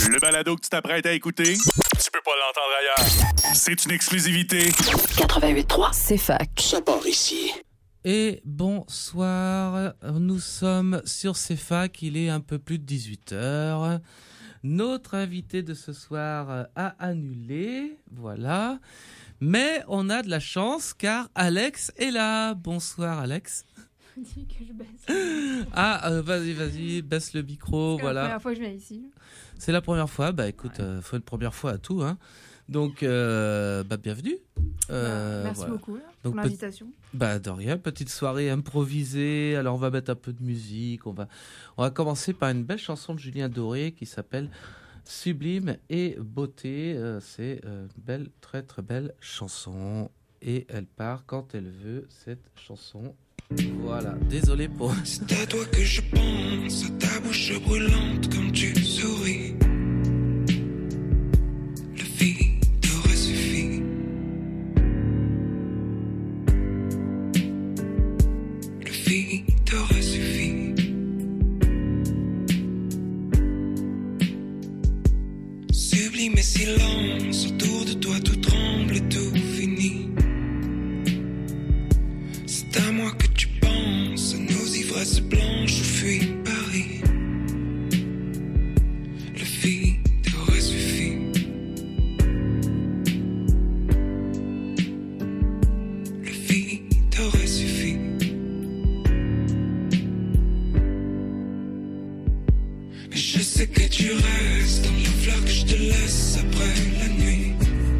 Le balado que tu t'apprêtes à écouter, tu peux pas l'entendre ailleurs. C'est une exclusivité. 88.3, c'est fac. Ça part ici. Et bonsoir, nous sommes sur CFAC, il est un peu plus de 18h. Notre invité de ce soir a annulé, voilà. Mais on a de la chance car Alex est là. Bonsoir Alex. Dis que je baisse. Vas-y, baisse le micro, C'est voilà. la première fois que je viens ici. C'est la première fois, bah écoute, faut une première fois à tout, hein. Donc, bienvenue. Merci voilà. beaucoup Donc, pour l'invitation. De rien, petite soirée improvisée. Alors on va mettre un peu de musique. On va commencer par une belle chanson de Julien Doré qui s'appelle Sublime et Beauté. C'est une belle, très très belle chanson. Et elle part quand elle veut, cette chanson. Voilà, désolé pour... C'est à toi que je pense, à ta bouche brûlante quand tu souris. La vie t'aurait suffi. La vie t'aurait suffi. Sublime et silence, autour de toi tout tremble et tout finit. C'est à moi que tu penses, à nos ivresses blanches où fuit Paris. La vie t'aurait suffi. La vie t'aurait suffi. Mais je sais que tu restes dans la fleur que je te laisse après la nuit.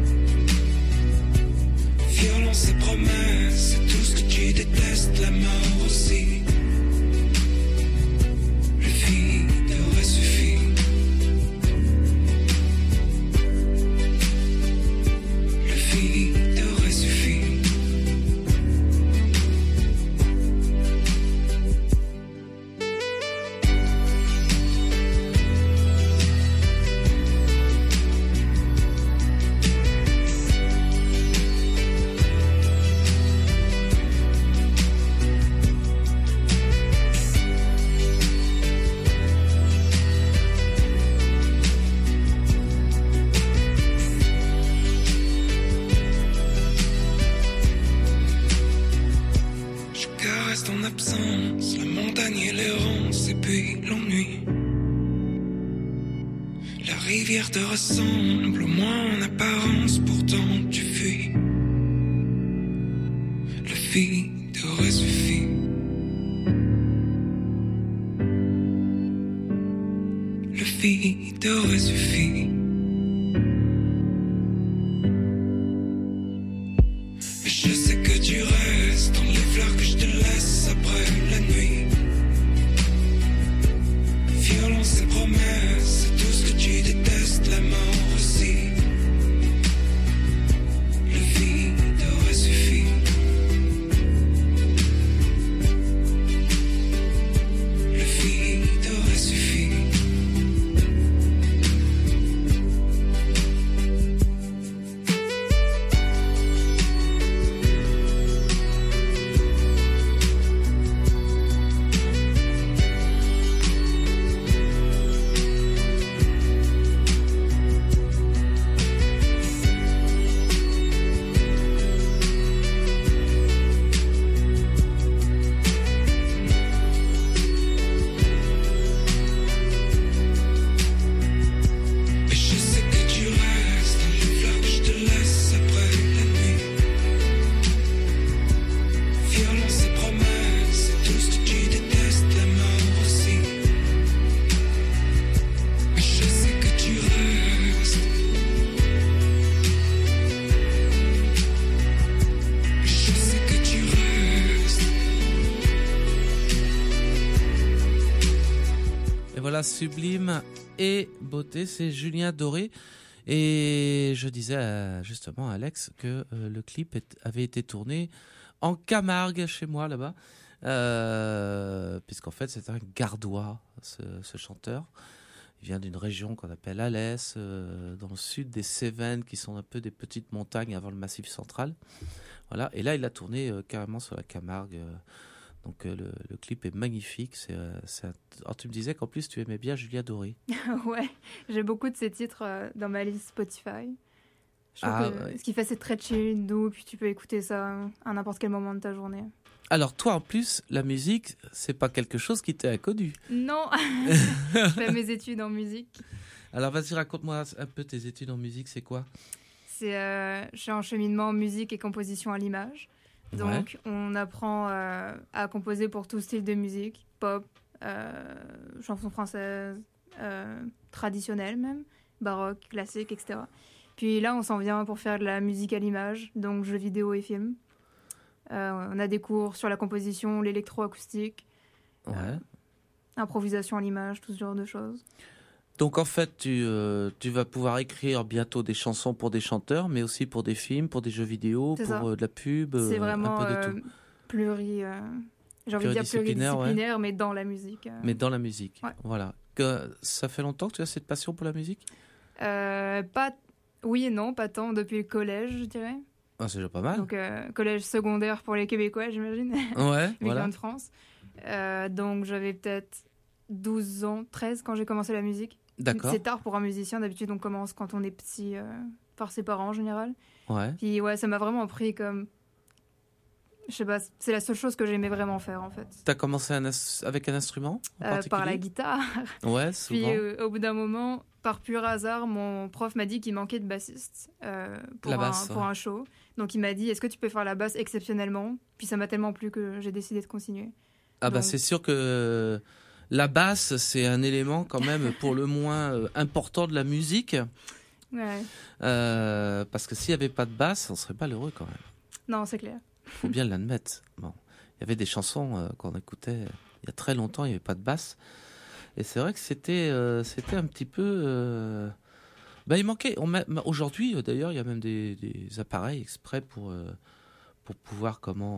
Violence et promesses, c'est tout ce que tu détestes, la mort aussi. La vie t'aurait suffi. La vie t'aurait suffi. Je caresse ton absence, la montagne et l'errance et puis l'ennui. La rivière te ressemble, au moins en apparence, pourtant tu fuis. La vie t'aurait suffi. La vie t'aurait suffi. Mais je sais que tu restes dans les fleurs que je te laisse après la nuit. Violence et promesses, c'est tout ce que tu détestes, la mort aussi. La vie t'aurait suffi. La vie t'aurait suffi. Et je sais que tu restes dans les fleurs que je te laisse après la nuit. Violence et promesses, c'est tout ce que tu détestes, la mort aussi. Mais je sais que tu restes. Mais je sais que tu restes. Et voilà, Sublime et Beauté, c'est Julien Doré. Et je disais justement à Alex que le clip avait été tourné en Camargue, chez moi, là-bas. Puisqu'en fait, c'est un Gardois, ce chanteur. Il vient d'une région qu'on appelle Alès, dans le sud des Cévennes, qui sont un peu des petites montagnes avant le Massif central. Voilà. Et là, il a tourné carrément sur la Camargue, Donc le clip est magnifique. Alors, tu me disais qu'en plus tu aimais bien Julia Doré. Ouais, j'ai beaucoup de ses titres dans ma liste Spotify. Je trouve que ce qu'il fait, c'est très chill, doux, puis tu peux écouter ça à n'importe quel moment de ta journée. Alors toi, en plus, la musique, c'est pas quelque chose qui t'est inconnu. Non, je fais mes études en musique. Alors vas-y, raconte-moi un peu tes études en musique, c'est quoi ? Je suis en cheminement musique et composition à l'image. Donc, on apprend à composer pour tout style de musique, pop, chansons françaises, traditionnelles même, baroque, classique, etc. Puis là, on s'en vient pour faire de la musique à l'image, donc jeux vidéo et films. On a des cours sur la composition, l'électroacoustique, improvisation à l'image, tout ce genre de choses. Donc en fait, tu vas pouvoir écrire bientôt des chansons pour des chanteurs, mais aussi pour des films, pour des jeux vidéo, de la pub, c'est vraiment un peu de tout. J'ai envie de dire pluridisciplinaire, mais dans la musique. Mais dans la musique, ouais. Voilà. Ça fait longtemps que tu as cette passion pour la musique ? Oui et non, pas tant, depuis le collège, je dirais. Ah, c'est déjà pas mal. Donc collège secondaire pour les Québécois, j'imagine. Ouais, voilà. de France. Donc j'avais peut-être 12 ans, 13 quand j'ai commencé la musique. D'accord. C'est tard pour un musicien, d'habitude on commence quand on est petit, par ses parents en général. Ouais. Puis ouais, ça m'a vraiment pris comme... Je sais pas, c'est la seule chose que j'aimais vraiment faire en fait. T'as commencé avec un instrument en particulier ? Par la guitare. Ouais, souvent. Puis au bout d'un moment, par pur hasard, mon prof m'a dit qu'il manquait de bassiste pour un show. Donc il m'a dit, est-ce que tu peux faire la basse exceptionnellement ? Puis ça m'a tellement plu que j'ai décidé de continuer. Bah c'est sûr que la basse, c'est un élément quand même pour le moins important de la musique. Ouais. Parce que s'il n'y avait pas de basse, on serait pas heureux quand même. Non, c'est clair. Faut bien l'admettre. Bon, il y avait des chansons qu'on écoutait il y a très longtemps, il n'y avait pas de basse. Et c'est vrai que c'était un petit peu... il manquait... Aujourd'hui, d'ailleurs, il y a même des appareils exprès pour pouvoir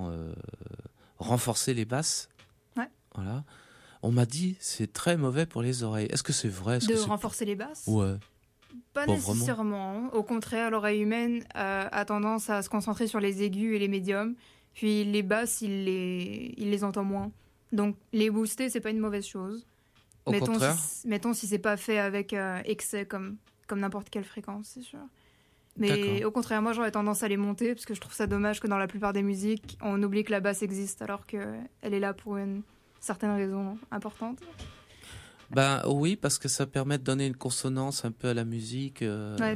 renforcer les basses. Ouais. Voilà. On m'a dit c'est très mauvais pour les oreilles. Est-ce que c'est vrai ? Renforcer les basses ? Ouais. Pas nécessairement. Au contraire, l'oreille humaine a tendance à se concentrer sur les aigus et les médiums. Puis les basses, il les entend moins. Donc les booster, c'est pas une mauvaise chose. Au contraire. Mettons si c'est pas fait avec excès comme n'importe quelle fréquence, c'est sûr. Mais D'accord. au contraire, moi j'aurais tendance à les monter parce que je trouve ça dommage que dans la plupart des musiques, on oublie que la basse existe alors qu'elle est là pour une certaine raison importante. Oui, parce que ça permet de donner une consonance un peu à la musique.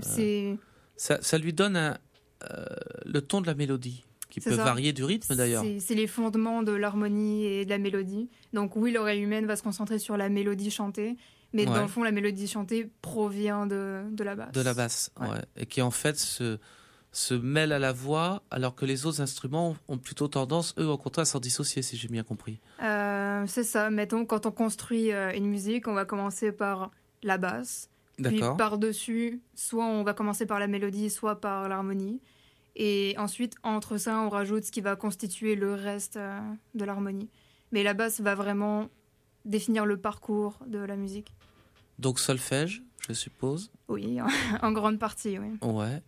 Ça lui donne le ton de la mélodie, qui peut varier du rythme d'ailleurs. C'est les fondements de l'harmonie et de la mélodie. Donc oui, l'oreille humaine va se concentrer sur la mélodie chantée, mais dans le fond, la mélodie chantée provient de la basse. De la basse, ouais. Et qui en fait se mêle à la voix, alors que les autres instruments ont plutôt tendance, eux, au contraire, à s'en dissocier, si j'ai bien compris. C'est ça. Mettons, quand on construit une musique, on va commencer par la basse. D'accord. Puis par-dessus, soit on va commencer par la mélodie, soit par l'harmonie. Et ensuite, entre ça, on rajoute ce qui va constituer le reste de l'harmonie. Mais la basse va vraiment définir le parcours de la musique. Donc solfège, je suppose. Oui, en grande partie, oui. Ouais.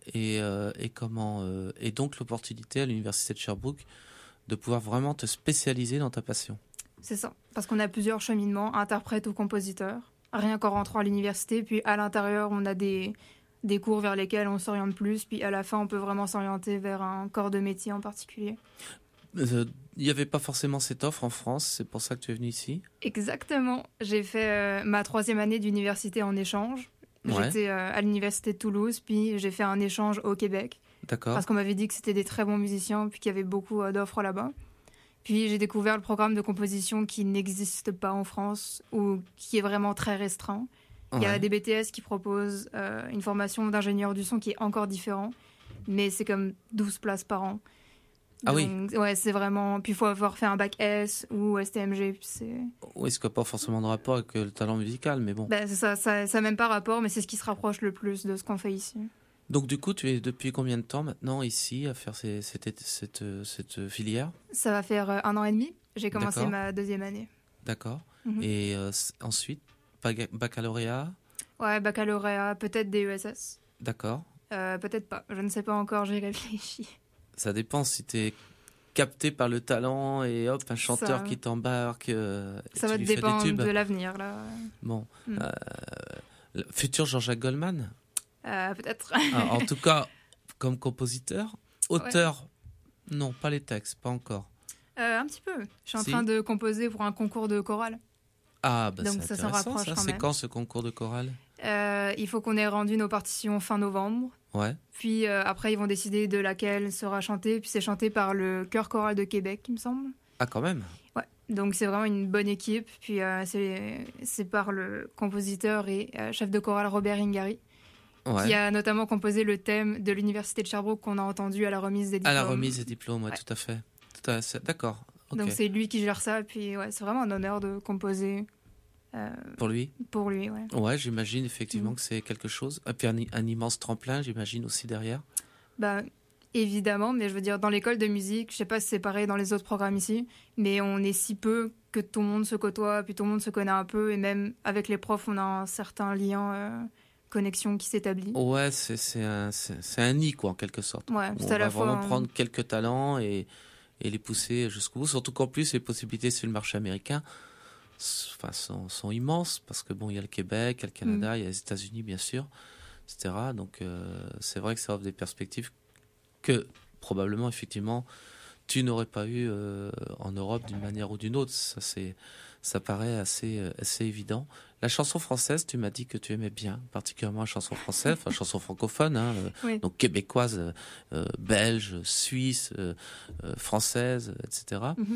Et donc l'opportunité à l'université de Sherbrooke de pouvoir vraiment te spécialiser dans ta passion. C'est ça, parce qu'on a plusieurs cheminements, interprète ou compositeur. Rien qu'en rentrant à l'université, puis à l'intérieur, on a des cours vers lesquels on s'oriente plus, puis à la fin, on peut vraiment s'orienter vers un corps de métier en particulier. Il n'y avait pas forcément cette offre en France, c'est pour ça que tu es venu ici ? Exactement. J'ai fait ma 3e année d'université en échange. Ouais. J'étais à l'université de Toulouse, puis j'ai fait un échange au Québec. D'accord. Parce qu'on m'avait dit que c'était des très bons musiciens, puis qu'il y avait beaucoup d'offres là-bas. Puis j'ai découvert le programme de composition qui n'existe pas en France, ou qui est vraiment très restreint. Ouais. Il y a des BTS qui proposent une formation d'ingénieur du son qui est encore différent, mais c'est comme 12 places par an. Ah donc, oui. Ouais, c'est vraiment... Puis il faut avoir fait un bac S ou STMG. Oui, ce qui n'a pas forcément de rapport avec le talent musical, mais bon. C'est ça n'a même pas rapport, mais c'est ce qui se rapproche le plus de ce qu'on fait ici. Donc du coup, tu es depuis combien de temps maintenant ici à faire cette filière ? Ça va faire 1 an et demi. J'ai commencé ma 2e année. D'accord. Mm-hmm. Et ensuite, baccalauréat ? Ouais, baccalauréat, peut-être DESS. D'accord. Peut-être pas, je ne sais pas encore, j'y réfléchis. Ça dépend si tu es capté par le talent et hop, un chanteur Ça- qui t'embarque. Et Ça tu va lui fais des dépendre tubes. de l'avenir, là. Bon. Mm. Le futur Jean-Jacques Goldman. Peut-être. En tout cas, comme compositeur. Auteur, non, pas les textes, pas encore. Un petit peu. Je suis en Si. train de composer pour un concours de chorale. Ah, bah Donc c'est ça s'en intéressant, rapproche ça. quand C'est même. quand ce concours de chorale? Il faut qu'on ait rendu nos partitions fin novembre. Ouais. Puis après, ils vont décider de laquelle sera chantée. Puis c'est chanté par le Chœur choral de Québec, il me semble. Ah, quand même. Ouais. Donc c'est vraiment une bonne équipe. Puis c'est par le compositeur et chef de chorale Robert Ingari, Ouais. qui a notamment composé le thème de l'Université de Sherbrooke qu'on a entendu à la remise des diplômes. À la remise des diplômes, ouais, Ouais. tout à fait. D'accord. Ok. Donc c'est lui qui gère ça. Puis c'est vraiment un honneur de composer Pour lui? pour lui. Ouais. Ouais, j'imagine effectivement Mm. que c'est quelque chose. Et puis un immense tremplin, j'imagine aussi derrière. Bah, évidemment, mais je veux dire, dans l'école de musique, je sais pas si c'est pareil dans les autres programmes ici, mais on est si peu que tout le monde se côtoie, puis tout le monde se connaît un peu, et même avec les profs, on a un certain lien, connexion qui s'établit. Ouais, c'est un nid, quoi, en quelque sorte. Ouais, On c'est à va la fois vraiment prendre quelques talents et les pousser jusqu'au bout. Surtout qu'en plus, les possibilités sur le marché américain sont immenses, parce que bon, il y a le Québec, il y a le Canada, il y a les États-Unis, bien sûr, etc. Donc, c'est vrai que ça offre des perspectives que probablement, effectivement, tu n'aurais pas eu en Europe d'une manière ou d'une autre. Ça paraît assez évident. La chanson française, tu m'as dit que tu aimais bien, particulièrement la chanson française, enfin chanson francophone, hein, Oui. donc québécoise, belge, suisse, française, etc. Mhm.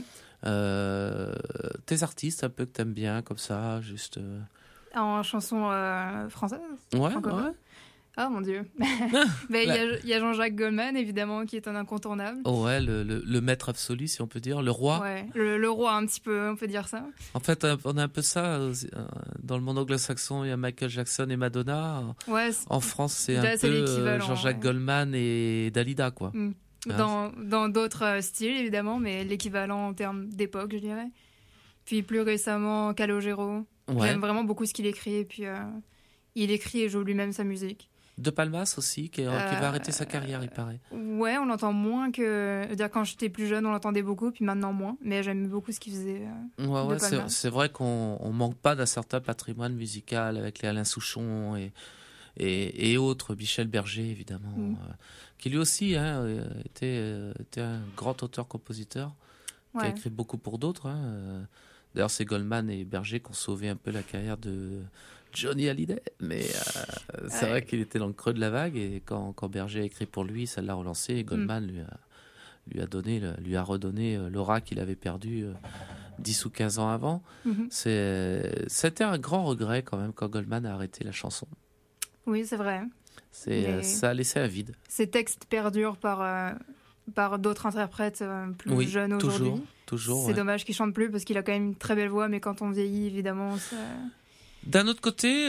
Tes artistes un peu que t'aimes bien, comme ça, juste... En chanson française Ouais, francophone. ouais. Ah mon Dieu. Mais il y a Jean-Jacques Goldman, évidemment, qui est un incontournable. Oh ouais, le maître absolu, si on peut dire, le roi. Ouais, le roi, un petit peu, on peut dire ça. En fait, on a un peu ça dans le monde anglo-saxon. Il y a Michael Jackson et Madonna. Ouais, En France, c'est Là, un c'est peu l'équivalent, Jean-Jacques ouais. Goldman et Dalida, quoi. dans d'autres styles, évidemment, mais l'équivalent en termes d'époque, je dirais. Puis plus récemment, Calogero. Ouais. J'aime vraiment beaucoup ce qu'il écrit. Et puis, il écrit et joue lui-même sa musique. De Palmas aussi, qui va arrêter sa carrière, il paraît. Ouais, on l'entend moins que... Je veux dire, quand j'étais plus jeune, on l'entendait beaucoup, puis maintenant moins. Mais j'aime beaucoup ce qu'il faisait. Ouais, Palmas. c'est vrai qu'on manque pas d'un certain patrimoine musical avec les Alain Souchon et autres, Michel Berger, évidemment, qui lui aussi était un grand auteur-compositeur, qui a Ouais. écrit beaucoup pour d'autres. D'ailleurs, c'est Goldman et Berger qui ont sauvé un peu la carrière de Johnny Hallyday. Mais c'est vrai qu'il était dans le creux de la vague, et quand Berger a écrit pour lui, ça l'a relancé, et Goldman lui a redonné l'aura qu'il avait perdue 10 ou 15 ans avant. Mhm. C'était un grand regret quand même quand Goldman a arrêté la chanson. Oui, c'est vrai. Mais- Ça a laissé un vide. Ces textes perdurent par d'autres interprètes plus jeunes aujourd'hui. Toujours. C'est ouais. dommage qu'il chante plus parce qu'il a quand même une très belle voix, mais quand on vieillit, évidemment, ça... D'un autre côté,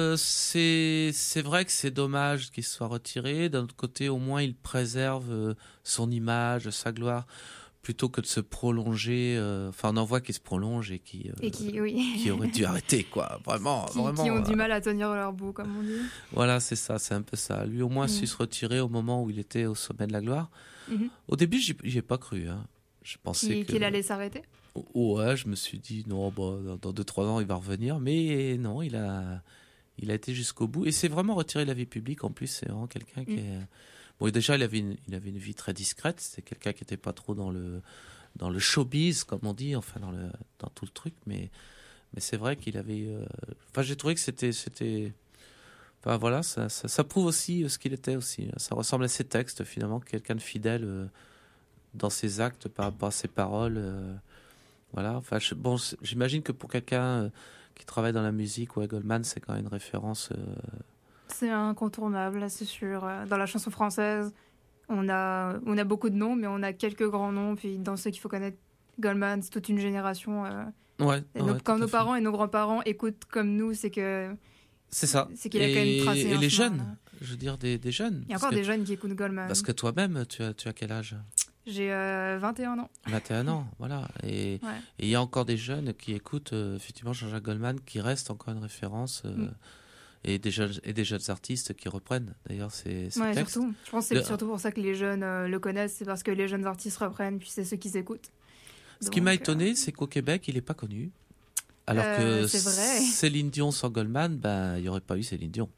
c'est vrai que c'est dommage qu'il soit retiré. D'un autre côté, au moins, il préserve son image, sa gloire, plutôt que de se prolonger. Enfin, on en voit qui se prolonge et qui aurait dû arrêter, quoi. Vraiment, vraiment. qui ont du mal à tenir leur bout, comme on dit. Voilà, c'est ça, c'est un peu ça. Lui, au moins, su se retirer au moment où il était au sommet de la gloire. Mhm. Au début, j'y ai pas cru. Hein. Je pensais Qu'il allait s'arrêter. Ouais, je me suis dit, non, dans 2-3 ans, il va revenir. Mais non, il a été jusqu'au bout. Et c'est vraiment retiré de la vie publique. En plus, c'est vraiment quelqu'un qui est... Bon, déjà, il avait une vie très discrète. C'était quelqu'un qui n'était pas trop dans le showbiz, comme on dit, enfin, dans tout le truc. Mais c'est vrai qu'il avait... Enfin, j'ai trouvé que c'était... Enfin, voilà, ça prouve aussi ce qu'il était aussi. Ça ressemble à ses textes, finalement, quelqu'un de fidèle dans ses actes par rapport à ses paroles. Voilà, enfin, j'imagine que pour quelqu'un qui travaille dans la musique, ouais, Goldman, c'est quand même une référence. C'est incontournable, là, c'est sûr. Dans la chanson française, on a beaucoup de noms, mais on a quelques grands noms. Puis dans ceux qu'il faut connaître, Goldman, c'est toute une génération. Quand nos parents et nos grands-parents écoutent comme nous, c'est que... C'est ça. C'est qu'il a quand même tracé et un les chemin, jeunes, là. je veux dire des jeunes. Il y a encore des jeunes qui écoutent Goldman. Parce que toi-même, tu as quel âge? J'ai 21 ans. 21 ans, voilà. Et il y a encore des jeunes qui écoutent effectivement Jean-Jacques Goldman, qui reste encore une référence et des jeunes artistes qui reprennent d'ailleurs ces Ouais, textes. surtout. Je pense que c'est surtout pour ça que les jeunes le connaissent, c'est parce que les jeunes artistes reprennent, puis c'est ceux qui écoutent. Ce qui m'a étonné, c'est qu'au Québec, il n'est pas connu. Alors que c'est vrai. Céline Dion sans Goldman, il n'y aurait pas eu Céline Dion.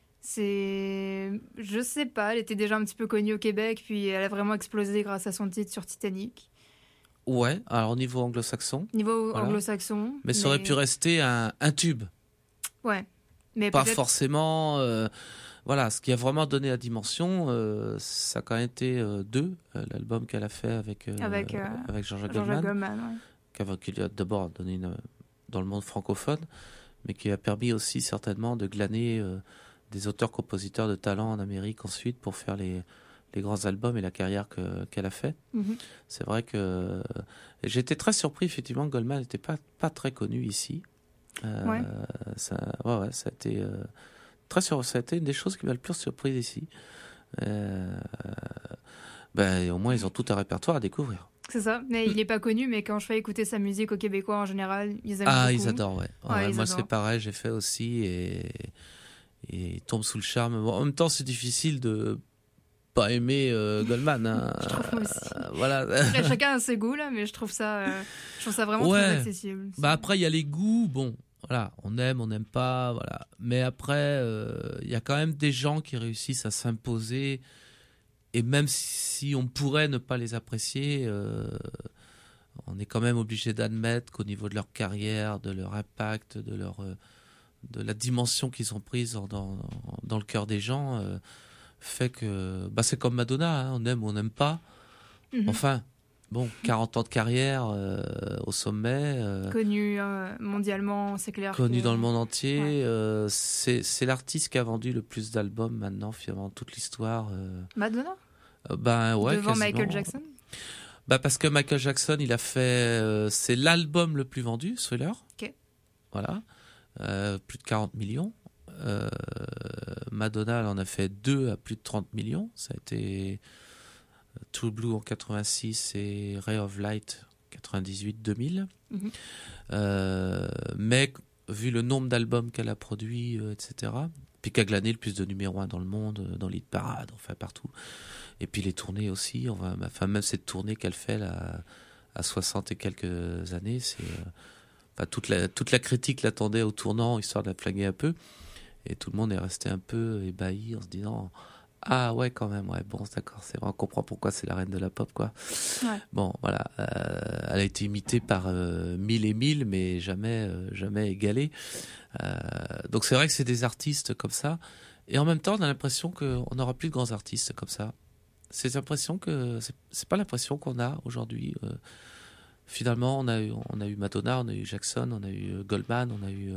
Je sais pas, elle était déjà un petit peu connue au Québec, puis elle a vraiment explosé grâce à son titre sur Titanic. Ouais, alors au niveau anglo-saxon. Anglo-saxon. Mais ça aurait pu rester un tube. Ouais. Mais pas forcément. Voilà, ce qui a vraiment donné la dimension, ça a quand même été 2, l'album qu'elle a fait avec Jean-Jacques Goldman. Ouais. Qui lui a d'abord donné dans le monde francophone, mais qui a permis aussi certainement de glaner des auteurs-compositeurs de talent en Amérique ensuite pour faire les grands albums et la carrière qu'elle a fait. Mm-hmm. C'est vrai que j'étais très surpris, effectivement, que Goldman n'était pas très connu ici. Ouais. Ça a été ça a été une des choses qui m'a le plus surpris ici. Au moins, ils ont tout un répertoire à découvrir. C'est ça, mais il n'est pas connu, mais quand je fais écouter sa musique aux Québécois en général, ils aiment beaucoup. Ils adorent, ouais. Ils moi, adorent. c'est pareil, j'ai fait aussi et ils tombent sous le charme. Bon, en même temps, c'est difficile de pas aimer Goldman. Hein. Je trouve aussi. Voilà. Après, chacun a ses goûts, là, mais je trouve ça vraiment très accessible. Après, il y a les goûts, bon, voilà, on aime, on n'aime pas, voilà. Mais après, il y a quand même des gens qui réussissent à s'imposer. Et même si on pourrait ne pas les apprécier, on est quand même obligé d'admettre qu'au niveau de leur carrière, de leur impact, de la dimension qu'ils ont prise dans le cœur des gens, fait que c'est comme Madonna, hein, on aime ou on n'aime pas. Mm-hmm. Enfin, bon, 40 ans de carrière au sommet. Connu mondialement, c'est clair. Connu dans le monde entier. Ouais. C'est l'artiste qui a vendu le plus d'albums maintenant, finalement, toute l'histoire. Madonna ouais, devant quasiment. Michael Jackson. Parce que Michael Jackson, il a fait... c'est l'album le plus vendu, Thriller. Ok. Voilà. Plus de 40 millions. Madonna, elle en a fait 2 à plus de 30 millions. Ça a été True Blue en 86 et Ray of Light 98-2000. Mm-hmm. Mais vu le nombre d'albums qu'elle a produits, etc., puis qu'elle a glané le plus de numéro 1 dans le monde, dans l'hit parade, enfin partout. Et puis les tournées aussi, même cette tournée qu'elle fait là, à 60 et quelques années, toute la critique l'attendait au tournant, histoire de la flaguer un peu. Et tout le monde est resté un peu ébahi en se disant « Ah ouais, quand même, ouais, bon, d'accord, c'est vrai, on comprend pourquoi c'est la reine de la pop, quoi. Ouais. » Bon, voilà, elle a été imitée par 1000 et 1000, mais jamais égalée. Donc c'est vrai que c'est des artistes comme ça. Et en même temps, on a l'impression qu'on n'aura plus de grands artistes comme ça. C'est l'impression que c'est pas l'impression qu'on a aujourd'hui. Finalement, on a eu Madonna, on a eu Jackson, on a eu Goldman, on a eu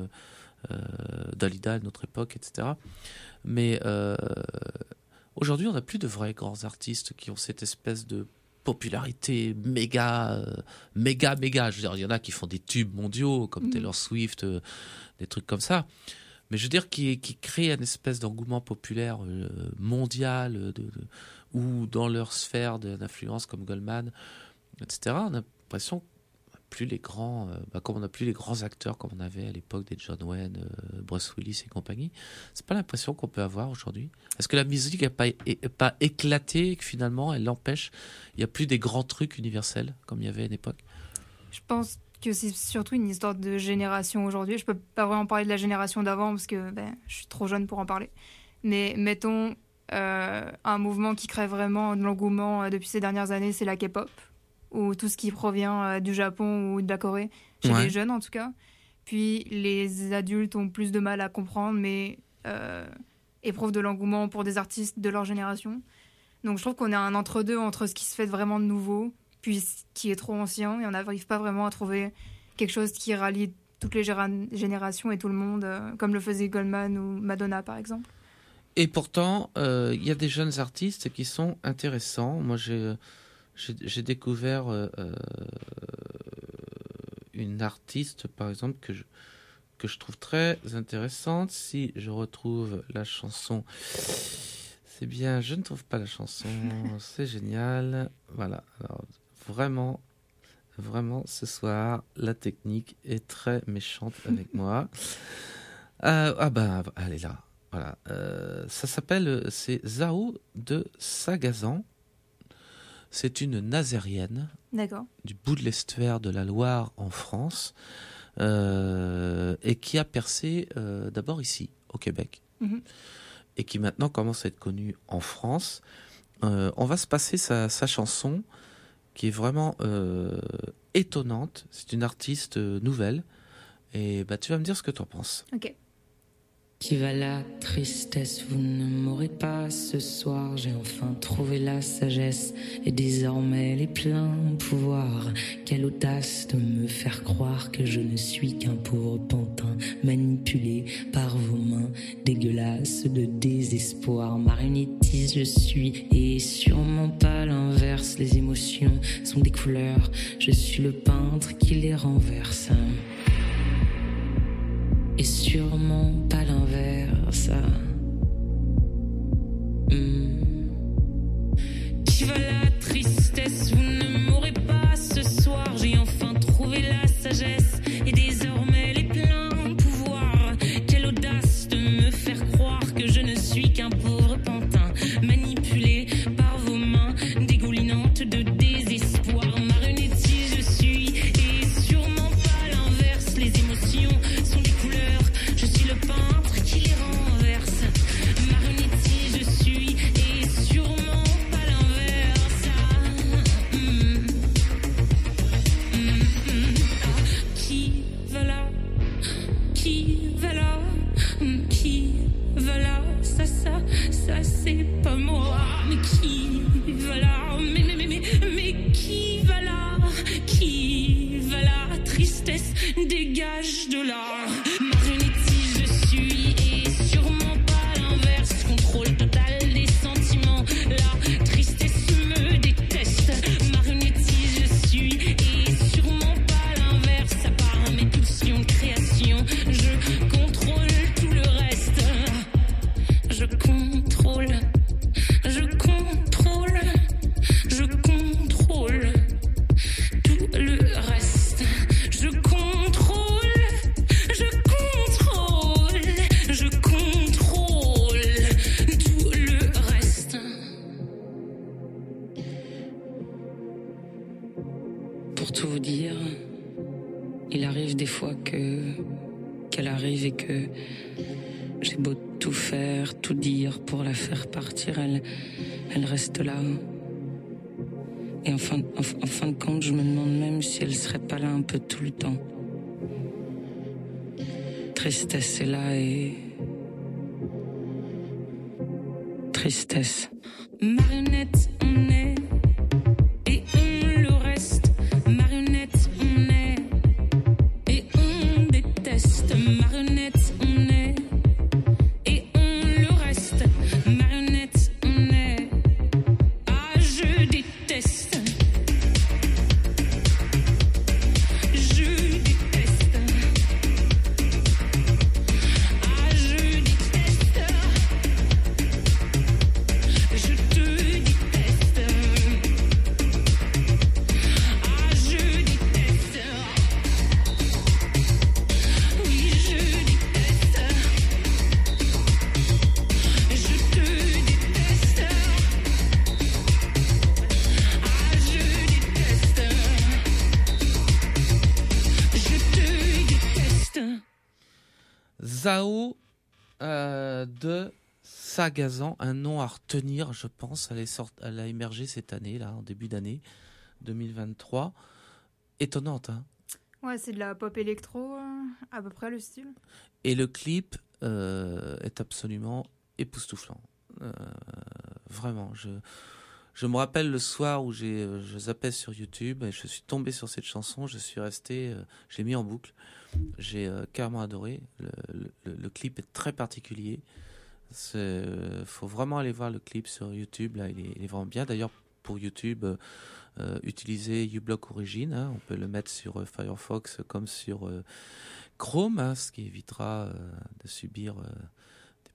Dalida à notre époque, etc. Mais aujourd'hui, on n'a plus de vrais grands artistes qui ont cette espèce de popularité méga. Je veux dire, il y en a qui font des tubes mondiaux comme Taylor Swift, des trucs comme ça. Mais je veux dire, qui créent une espèce d'engouement populaire mondial ou dans leur sphère d'influence comme Goldman, etc. On a l'impression plus les grands, comme on n'a plus les grands acteurs comme on avait à l'époque des John Wayne, Bruce Willis et compagnie. C'est pas l'impression qu'on peut avoir aujourd'hui. Est-ce que la musique n'a pas éclaté et que finalement elle l'empêche? Il n'y a plus des grands trucs universels comme il y avait à une époque. Je pense que c'est surtout une histoire de génération aujourd'hui. Je peux pas vraiment parler de la génération d'avant parce que je suis trop jeune pour en parler. Mais mettons un mouvement qui crée vraiment de l'engouement depuis ces dernières années, c'est la K-pop, ou tout ce qui provient du Japon ou de la Corée, chez les jeunes en tout cas. Puis les adultes ont plus de mal à comprendre, mais éprouvent de l'engouement pour des artistes de leur génération. Donc je trouve qu'on a un entre-deux entre ce qui se fait vraiment de nouveau, puis ce qui est trop ancien, et on n'arrive pas vraiment à trouver quelque chose qui rallie toutes les générations et tout le monde, comme le faisait Goldman ou Madonna par exemple. Et pourtant, il y a des jeunes artistes qui sont intéressants. Moi, j'ai découvert une artiste, par exemple, que je trouve très intéressante. Si je retrouve la chanson, c'est bien, je ne trouve pas la chanson, c'est génial. Voilà, alors vraiment, ce soir, la technique est très méchante avec moi. Elle est là. Voilà. Ça s'appelle, c'est Zao de Sagazan. C'est une nazérienne. D'accord. Du bout de l'estuaire de la Loire en France, et qui a percé d'abord ici, au Québec, et qui maintenant commence à être connue en France. On va se passer sa chanson, qui est vraiment étonnante. C'est une artiste nouvelle, et tu vas me dire ce que tu en penses. Ok. Qui va la tristesse, vous ne m'aurez pas ce soir. J'ai enfin trouvé la sagesse et désormais les pleins pouvoirs. Quelle audace de me faire croire que je ne suis qu'un pauvre pantin manipulé par vos mains dégueulasses de désespoir. Marionnettiste je suis et sûrement pas l'inverse. Les émotions sont des couleurs, je suis le peintre qui les renverse. Et sûrement pas l'inverse. Qui va la tristesse, vous ne m'aurez pas ce soir. J'ai enfin trouvé la sagesse et désormais les pleins pouvoirs. Quelle audace de me faire croire que je ne suis qu'un pauvre pantin manipulé par vos mains dégoulinantes de désespoir. Marionnettiste je suis et sûrement pas l'inverse. Les émotions sont des couleurs, je suis le peintre qui les renverse. Marionnettiste je suis et sûrement pas l'inverse. Qui va là? Qui va là? Qui va là? Ça c'est pas moi. Mais qui va là? Mais qui va là? Qui va là? Tristesse, dégage de là. Marionnettiste je suis et sûrement pas l'inverse. Contrôle total des sentiments, la tristesse me déteste. Marionnettiste je suis et sûrement pas l'inverse. À part mes pulsions de création, je contrôle tout le reste. Je contrôle tout le reste. Je contrôle tout le reste. Pour tout vous dire, il arrive des fois qu'elle arrive et que j'ai beau tout faire, tout dire pour la faire partir, elle reste là. Et en fin de compte, je me demande même si elle serait pas là un peu tout le temps. Tristesse est là et... Tristesse. Marionnette, on est... Et on le reste. Marionnette, on est... Et on déteste. Marionnette, on est... Et on le reste. Marionnette, on est... Ah, je déteste. Zao de Sagazan, un nom à retenir, je pense. Elle a émergé cette année, là, en début d'année 2023. Étonnante, hein? Ouais, c'est de la pop électro, à peu près le style. Et le clip est absolument époustouflant. Vraiment, je me rappelle le soir où je zappais sur YouTube et je suis tombé sur cette chanson. Je suis resté, j'ai mis en boucle. J'ai carrément adoré. Le clip est très particulier. Faut vraiment aller voir le clip sur YouTube. Là, il est vraiment bien. D'ailleurs, pour YouTube, utilisez uBlock Origin. Hein. On peut le mettre sur Firefox comme sur Chrome, hein, ce qui évitera de subir des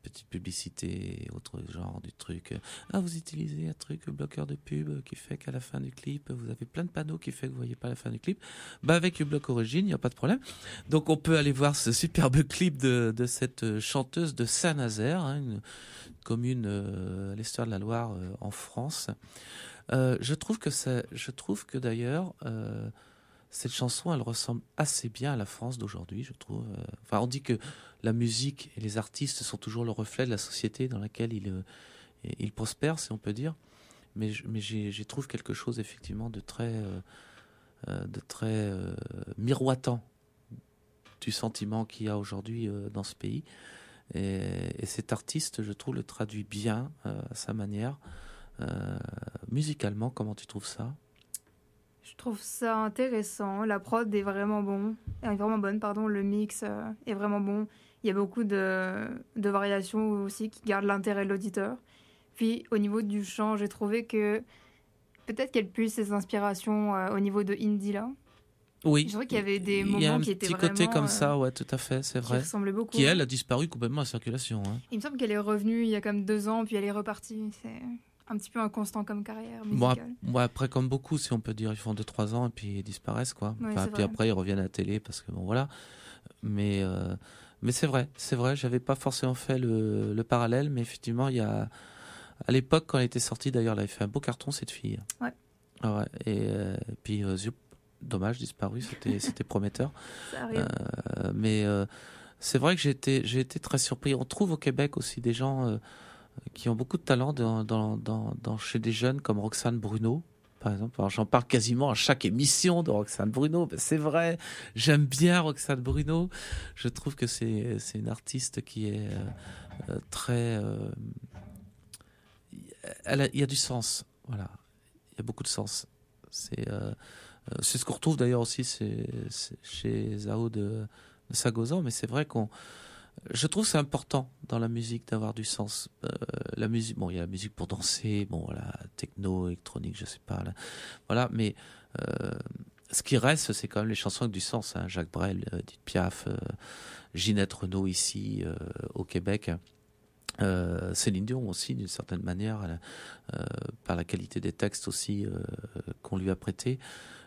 petite publicité, autre genre du truc. Ah, vous utilisez un truc, bloqueur de pub, qui fait qu'à la fin du clip, vous avez plein de panneaux qui fait que vous voyez pas la fin du clip. Bah, avec uBlock Origin, il n'y a pas de problème. Donc, on peut aller voir ce superbe clip de cette chanteuse de Saint-Nazaire, hein, une commune à l'est de la Loire, en France. Je trouve que d'ailleurs, cette chanson, elle ressemble assez bien à la France d'aujourd'hui, je trouve. Enfin, on dit que la musique et les artistes sont toujours le reflet de la société dans laquelle ils prospèrent, si on peut dire. Mais j'y trouve quelque chose, effectivement, de très miroitant du sentiment qu'il y a aujourd'hui dans ce pays. Et cet artiste, je trouve, le traduit bien à sa manière. Musicalement, comment tu trouves ça ? Je trouve ça intéressant. La prod est vraiment bonne. Le mix est vraiment bon. Il y a beaucoup de variations aussi qui gardent l'intérêt de l'auditeur. Puis au niveau du chant, j'ai trouvé que peut-être qu'elle puise ses inspirations au niveau de Indie là. Oui. Je trouvais qu'il y avait des moments qui étaient vraiment... Il y a un petit côté comme ça, ouais, tout à fait, c'est vrai. Qui ressemblait beaucoup. Qui, elle, a disparu complètement à la circulation. Hein. Il me semble qu'elle est revenue il y a comme 2 ans, puis elle est repartie. C'est un petit peu inconstant comme carrière musicale. Bon, après, comme beaucoup, si on peut dire, ils font 2-3 ans et puis ils disparaissent, quoi. Oui, puis après, ils reviennent à la télé parce que, bon, voilà. Mais c'est vrai, j'avais pas forcément fait le parallèle, mais effectivement, il y a... À l'époque, quand elle était sortie, d'ailleurs, elle avait fait un beau carton, cette fille. Ouais. Ah ouais. Et puis, dommage, disparu, c'était prometteur. Ça arrive. Mais c'est vrai que j'ai été très surpris. On trouve au Québec aussi des gens qui ont beaucoup de talent chez des jeunes comme Roxane Bruno, par exemple. Alors, j'en parle quasiment à chaque émission de Roxane Bruno. Ben, c'est vrai, j'aime bien Roxane Bruno. Je trouve que c'est une artiste qui est très... il y a du sens, voilà. Il y a beaucoup de sens. C'est ce qu'on retrouve d'ailleurs aussi chez Zao de Sagozan, mais c'est vrai je trouve que c'est important dans la musique d'avoir du sens. La musique, bon, il y a la musique pour danser, bon, voilà, techno, électronique, je sais pas, là, voilà, mais ce qui reste, c'est quand même les chansons avec du sens, hein. Jacques Brel, Edith Piaf, Ginette Renaud ici au Québec. Céline Dion aussi, d'une certaine manière, par la qualité des textes aussi qu'on lui a prêtés.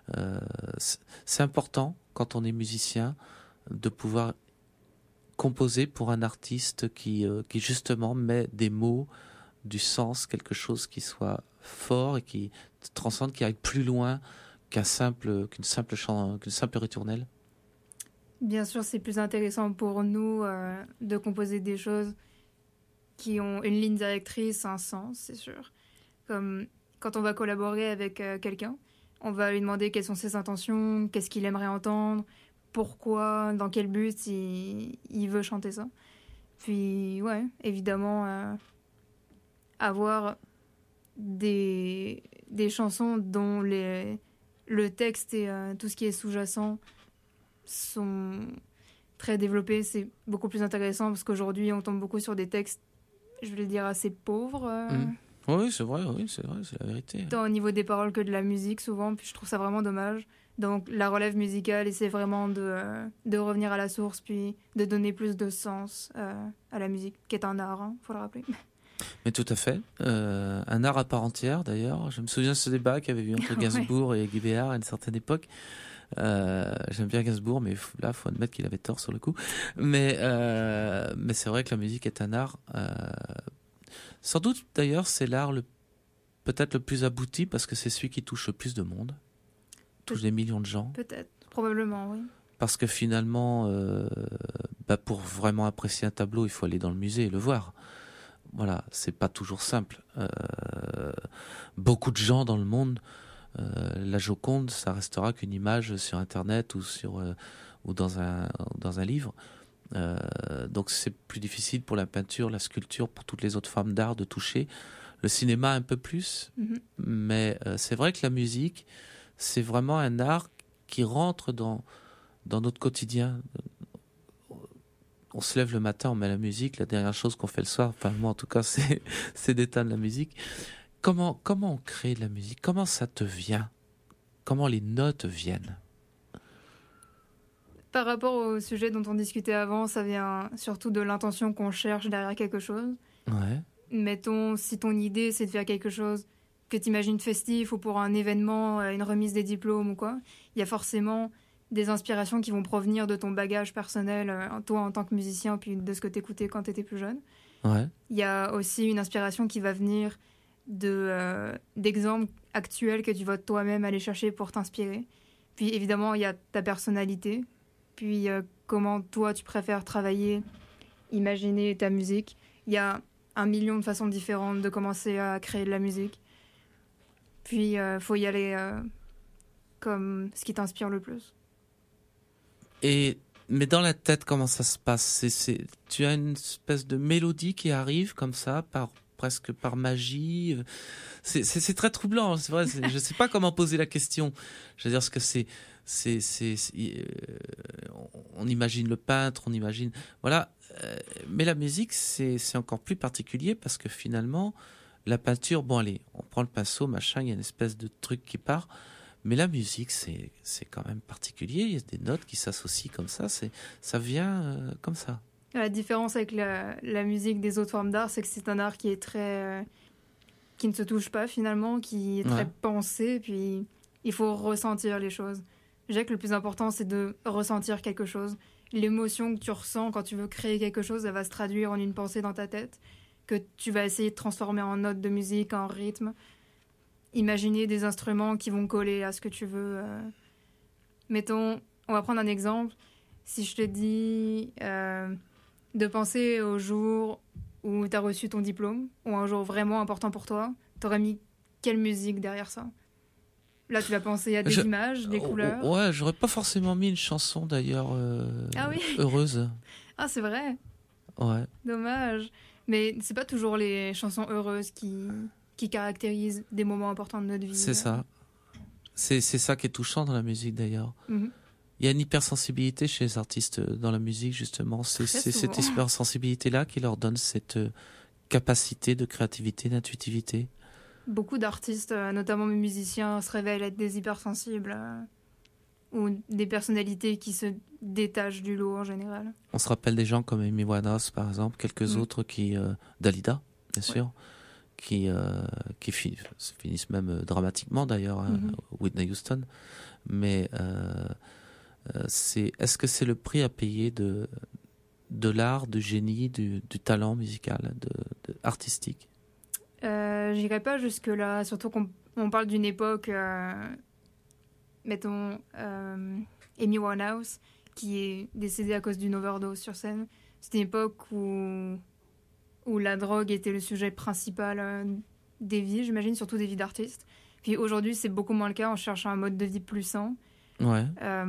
C'est important, quand on est musicien, de pouvoir composer pour un artiste qui justement met des mots, du sens, quelque chose qui soit fort et qui transcende, qui aille plus loin qu'une simple ritournelle. Bien sûr, c'est plus intéressant pour nous de composer des choses qui ont une ligne directrice, un sens, c'est sûr. Comme quand on va collaborer avec quelqu'un, on va lui demander quelles sont ses intentions, qu'est-ce qu'il aimerait entendre, pourquoi, dans quel but il veut chanter ça. Puis, ouais, évidemment, avoir des chansons dont le texte et tout ce qui est sous-jacent sont très développés, c'est beaucoup plus intéressant parce qu'aujourd'hui, on tombe beaucoup sur des textes, je vais le dire, assez pauvres. Oui, c'est vrai, c'est la vérité. Tant au niveau des paroles que de la musique, souvent, puis je trouve ça vraiment dommage. Donc, la relève musicale, c'est vraiment de revenir à la source, puis de donner plus de sens à la musique, qui est un art, hein, faut le rappeler. Mais tout à fait. Un art à part entière, d'ailleurs. Je me souviens de ce débat qu'il y avait eu entre Gainsbourg et Guy Béard à une certaine époque. J'aime bien Gainsbourg, mais là, il faut admettre qu'il avait tort sur le coup. Mais c'est vrai que la musique est un art. Sans doute, d'ailleurs, c'est l'art peut-être le plus abouti, parce que c'est celui qui touche le plus de monde. Touche des millions de gens. Peut-être, probablement, oui. Parce que finalement, pour vraiment apprécier un tableau, il faut aller dans le musée et le voir. Voilà, c'est pas toujours simple. Beaucoup de gens dans le monde, la Joconde, ça restera qu'une image sur Internet ou dans un livre. Donc c'est plus difficile pour la peinture, la sculpture, pour toutes les autres formes d'art de toucher. Le cinéma un peu plus, mais c'est vrai que la musique, c'est vraiment un art qui rentre dans notre quotidien. On se lève le matin, on met la musique, la dernière chose qu'on fait le soir, enfin moi en tout cas, c'est d'éteindre la musique. Comment on crée de la musique? Comment ça te vient? Comment les notes viennent? Par rapport au sujet dont on discutait avant, ça vient surtout de l'intention qu'on cherche derrière quelque chose. Ouais. Mettons, si ton idée, c'est de faire quelque chose que tu imagines festif ou pour un événement, une remise des diplômes ou quoi, il y a forcément des inspirations qui vont provenir de ton bagage personnel, toi en tant que musicien, puis de ce que tu écoutais quand tu étais plus jeune. Ouais. Il y a aussi une inspiration qui va venir d'exemples actuels que tu vas toi-même aller chercher pour t'inspirer. Puis évidemment, il y a ta personnalité, puis comment toi tu préfères travailler, imaginer ta musique. Il y a 1 million de façons différentes de commencer à créer de la musique. Puis faut y aller comme ce qui t'inspire le plus. Mais dans la tête, comment ça se passe? Tu as une espèce de mélodie qui arrive comme ça, presque par magie. C'est très troublant, c'est vrai. Je sais pas comment poser la question. Je veux dire, ce que on imagine le peintre, on imagine, voilà. Mais la musique, c'est encore plus particulier parce que finalement, la peinture, bon allez, on prend le pinceau, machin, il y a une espèce de truc qui part. Mais la musique, c'est quand même particulier. Il y a des notes qui s'associent comme ça. Ça vient comme ça. La différence avec la musique des autres formes d'art, c'est que c'est un art qui est très, qui ne se touche pas finalement, qui est très pensé. Puis il faut ressentir les choses. Je dirais que le plus important, c'est de ressentir quelque chose. L'émotion que tu ressens quand tu veux créer quelque chose, elle va se traduire en une pensée dans ta tête que tu vas essayer de transformer en notes de musique, en rythme. Imaginer des instruments qui vont coller à ce que tu veux. Mettons, on va prendre un exemple. Si je te dis de penser au jour où tu as reçu ton diplôme, ou un jour vraiment important pour toi, tu aurais mis quelle musique derrière ça? Là, tu vas penser à des images, des couleurs. Ouais, j'aurais pas forcément mis une chanson d'ailleurs Ah oui. heureuse. Ah, c'est vrai. Ouais. Dommage. Mais c'est pas toujours les chansons heureuses qui caractérisent des moments importants de notre vie. C'est ça. C'est ça qui est touchant dans la musique d'ailleurs. Mm-hmm. Il y a une hypersensibilité chez les artistes dans la musique justement. C'est cette hypersensibilité-là qui leur donne cette capacité de créativité, d'intuitivité. Beaucoup d'artistes, notamment mes musiciens, se révèlent être des hypersensibles ou des personnalités qui se détachent du lot en général. On se rappelle des gens comme Amy Winehouse par exemple, quelques autres qui... Dalida, bien sûr, qui finissent même dramatiquement d'ailleurs, Whitney Houston. Mais est-ce que c'est le prix à payer de l'art, du génie, du talent musical, artistique? J'irai pas jusque-là, surtout qu'on parle d'une époque, mettons, Amy Winehouse, qui est décédée à cause d'une overdose sur scène. C'était une époque où la drogue était le sujet principal des vies, j'imagine, surtout des vies d'artistes. Puis aujourd'hui, c'est beaucoup moins le cas, on cherche un mode de vie plus sain. Ouais.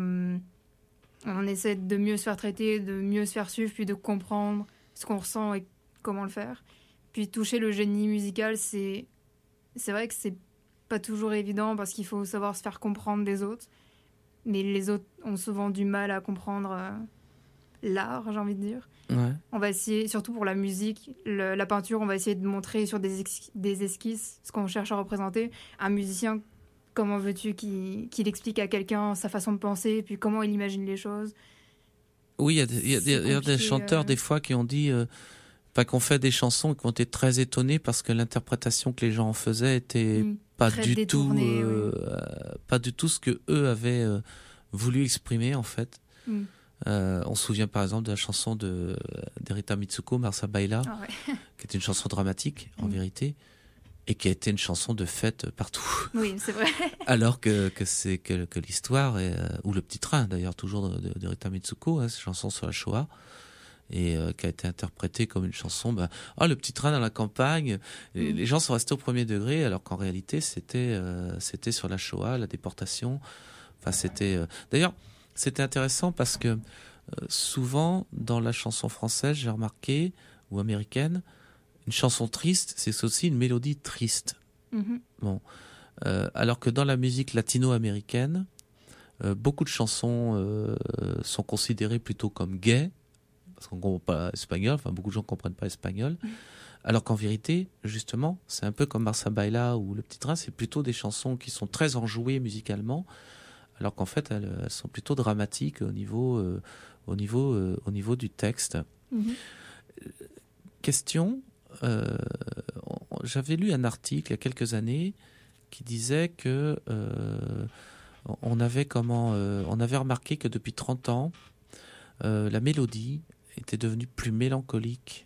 On essaie de mieux se faire traiter, de mieux se faire suivre, puis de comprendre ce qu'on ressent et comment le faire. Puis toucher le génie musical, c'est vrai que c'est pas toujours évident parce qu'il faut savoir se faire comprendre des autres. Mais les autres ont souvent du mal à comprendre l'art, j'ai envie de dire. Ouais. On va essayer, surtout pour la musique, la peinture, on va essayer de montrer sur des esquisses ce qu'on cherche à représenter. Un musicien, comment veux-tu qu'il explique à quelqu'un sa façon de penser, puis comment il imagine les choses? Oui, il y a des chanteurs des fois qui ont dit... qu'on fait des chansons qui ont été très étonnés parce que l'interprétation que les gens en faisaient était pas du tout ce que eux avaient voulu exprimer en fait. On se souvient par exemple de la chanson d'Erita Mitsuko, Marsa Baila, qui est une chanson dramatique en vérité et qui a été une chanson de fête partout. Oui, c'est vrai. Alors que l'histoire ou le petit train d'ailleurs toujours d'Erita Mitsuko, cette chanson sur la Shoah. Et qui a été interprétée comme une chanson, le petit train dans la campagne. Les gens sont restés au premier degré, alors qu'en réalité c'était sur la Shoah, la déportation. Enfin c'était. D'ailleurs, c'était intéressant parce que souvent dans la chanson française, j'ai remarqué, ou américaine, une chanson triste, c'est aussi une mélodie triste. Bon, alors que dans la musique latino-américaine, beaucoup de chansons sont considérées plutôt comme gays. Parce qu'on ne comprend pas espagnol, enfin beaucoup de gens ne comprennent pas espagnol, alors qu'en vérité, justement, c'est un peu comme Marsa Baila ou Le Petit Train, c'est plutôt des chansons qui sont très enjouées musicalement, alors qu'en fait, elles sont plutôt dramatiques au niveau du texte. Mhm. Question, j'avais lu un article il y a quelques années qui disait que on avait remarqué que depuis 30 ans, la mélodie était devenue plus mélancolique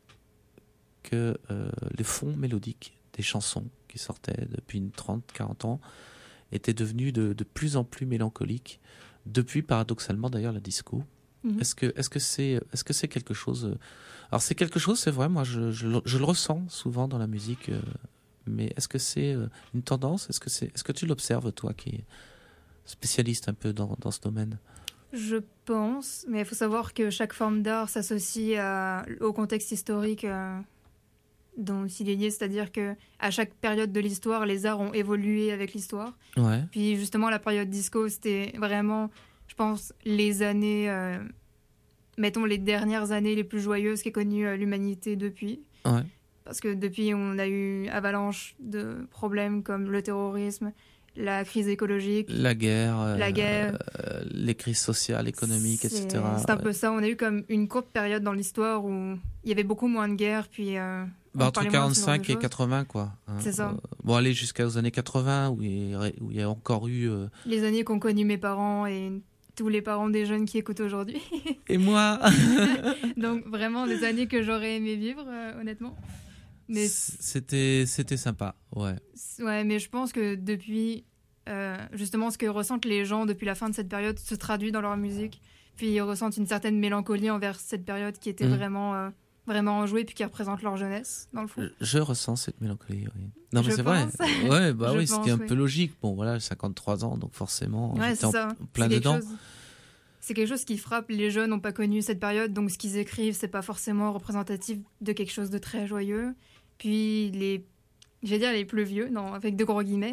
que les fonds mélodiques des chansons qui sortaient depuis 30-40 ans étaient devenus de plus en plus mélancoliques, depuis paradoxalement d'ailleurs la disco. Mhm. Est-ce que c'est quelque chose... Alors c'est quelque chose, c'est vrai, moi je le ressens souvent dans la musique, mais est-ce que c'est une tendance? Est-ce que tu l'observes, toi qui es spécialiste un peu dans ce domaine? Je pense, mais il faut savoir que chaque forme d'art s'associe au contexte historique dont il est lié, c'est-à-dire que à chaque période de l'histoire, les arts ont évolué avec l'histoire. Ouais. Puis justement, la période disco, c'était vraiment, je pense, les années, mettons les dernières années les plus joyeuses qu'ait connues l'humanité depuis. Ouais. Parce que depuis, on a eu avalanche de problèmes comme le terrorisme, la crise écologique, La guerre, les crises sociales, économiques, etc. C'est un peu ça. On a eu comme une courte période dans l'histoire où il y avait beaucoup moins de guerres, puis entre 45 et 80, quoi. Hein. C'est ça. Bon, aller jusqu'aux années 80, où il y a encore eu... les années qu'ont connu mes parents et tous les parents des jeunes qui écoutent aujourd'hui. Et moi. Donc vraiment des années que j'aurais aimé vivre, honnêtement. Mais c'était sympa, ouais. Ouais, mais je pense que depuis, justement, ce que ressentent les gens depuis la fin de cette période se traduit dans leur musique. Puis ils ressentent une certaine mélancolie envers cette période qui était vraiment enjouée, puis qui représente leur jeunesse, dans le fond. Je ressens cette mélancolie, oui. Non, mais Je c'est pense. vrai. Ouais, bah Je oui, pense, c'était un oui. peu logique. Bon, voilà, 53 ans, donc forcément, Ouais, j'étais c'est ça. plein C'est quelque dedans. chose- C'est quelque chose qui frappe. Les jeunes n'ont pas connu cette période, donc ce qu'ils écrivent, c'est pas forcément représentatif de quelque chose de très joyeux. Puis je vais dire les plus vieux, non, avec de gros guillemets,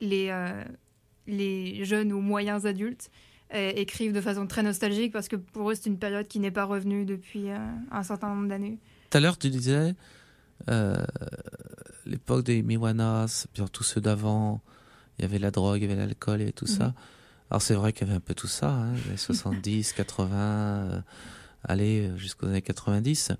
les jeunes ou moyens adultes écrivent de façon très nostalgique parce que pour eux, c'est une période qui n'est pas revenue depuis un certain nombre d'années. Tout à l'heure, tu disais l'époque des Miwanas, puis tous ceux d'avant, il y avait la drogue, il y avait l'alcool et tout ça. Alors c'est vrai qu'il y avait un peu tout ça, hein, les 70, 80, aller jusqu'aux années 90.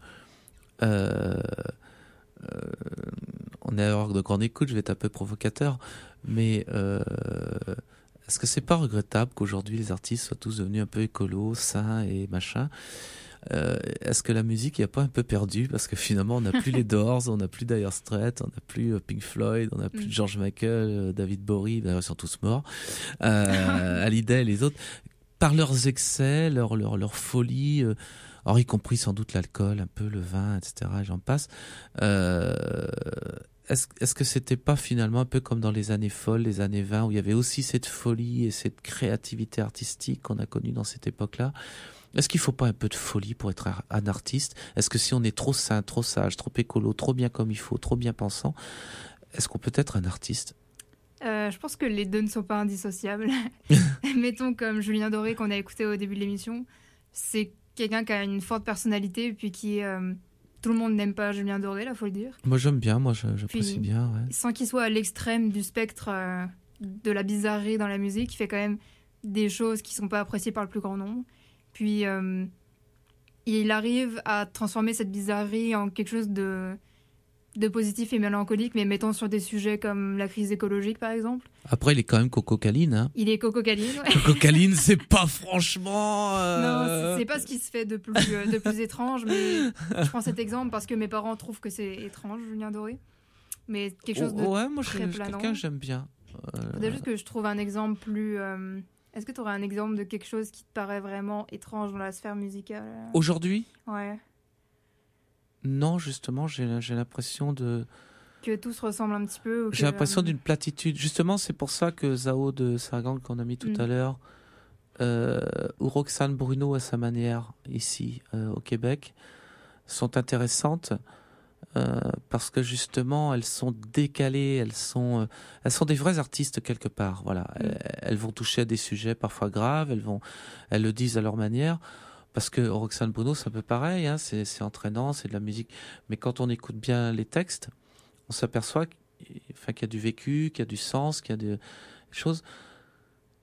On est à l'heure de grande écoute, je vais être un peu provocateur, mais est-ce que c'est pas regrettable qu'aujourd'hui les artistes soient tous devenus un peu écolos, sains et machin? Est-ce que la musique n'y a pas un peu perdu? Parce que finalement, on n'a plus les Doors, on n'a plus Dire Straits, on n'a plus Pink Floyd, on n'a plus George Michael, David Bowie, d'ailleurs ils sont tous morts, Hallyday et les autres, par leurs excès, leur folie, alors y compris sans doute l'alcool, un peu le vin, etc. Et j'en passe. Est-ce que c'était pas finalement un peu comme dans les années folles, les années 20, où il y avait aussi cette folie et cette créativité artistique qu'on a connue dans cette époque-là? Est-ce qu'il faut pas un peu de folie pour être un artiste? Est-ce que si on est trop sain, trop sage, trop écolo, trop bien comme il faut, trop bien pensant, est-ce qu'on peut être un artiste? Je pense que les deux ne sont pas indissociables. Mettons comme Julien Doré qu'on a écouté au début de l'émission, c'est quelqu'un qui a une forte personnalité, puis qui tout le monde n'aime pas Julien Doré, là, faut le dire. Moi j'aime bien, moi j'apprécie Puis, bien. Ouais. Sans qu'il soit à l'extrême du spectre de la bizarrerie dans la musique, il fait quand même des choses qui sont pas appréciées par le plus grand nombre. Puis il arrive à transformer cette bizarrerie en quelque chose de positif et mélancolique, mais mettant sur des sujets comme la crise écologique, par exemple. Après, il est quand même Coco Caline. Hein. Il est Coco Caline, ouais. Coco Caline, c'est pas franchement... Non, c'est pas ce qui se fait de plus étrange, mais je prends cet exemple parce que mes parents trouvent que c'est étrange, Julien Doré. Mais quelque chose de ouais, moi, très c'est planant. quelqu'un que j'aime bien. Faudrait juste que je trouve un exemple plus... Est-ce que tu aurais un exemple de quelque chose qui te paraît vraiment étrange dans la sphère musicale? Aujourd'hui? Ouais. Non, justement, j'ai l'impression de... Que tout se ressemble un petit peu? J'ai l'impression d'une platitude. Justement, c'est pour ça que Zao de Sargang, qu'on a mis tout à l'heure, ou Roxane Bruno à sa manière, ici, au Québec, sont intéressantes parce que justement, elles sont décalées, elles sont des vrais artistes quelque part. Voilà, elles vont toucher à des sujets parfois graves, elles le disent à leur manière. Parce que Roxane Bruno, c'est un peu pareil, hein, c'est entraînant, c'est de la musique. Mais quand on écoute bien les textes, on s'aperçoit qu'il y a du vécu, qu'il y a du sens, qu'il y a des choses.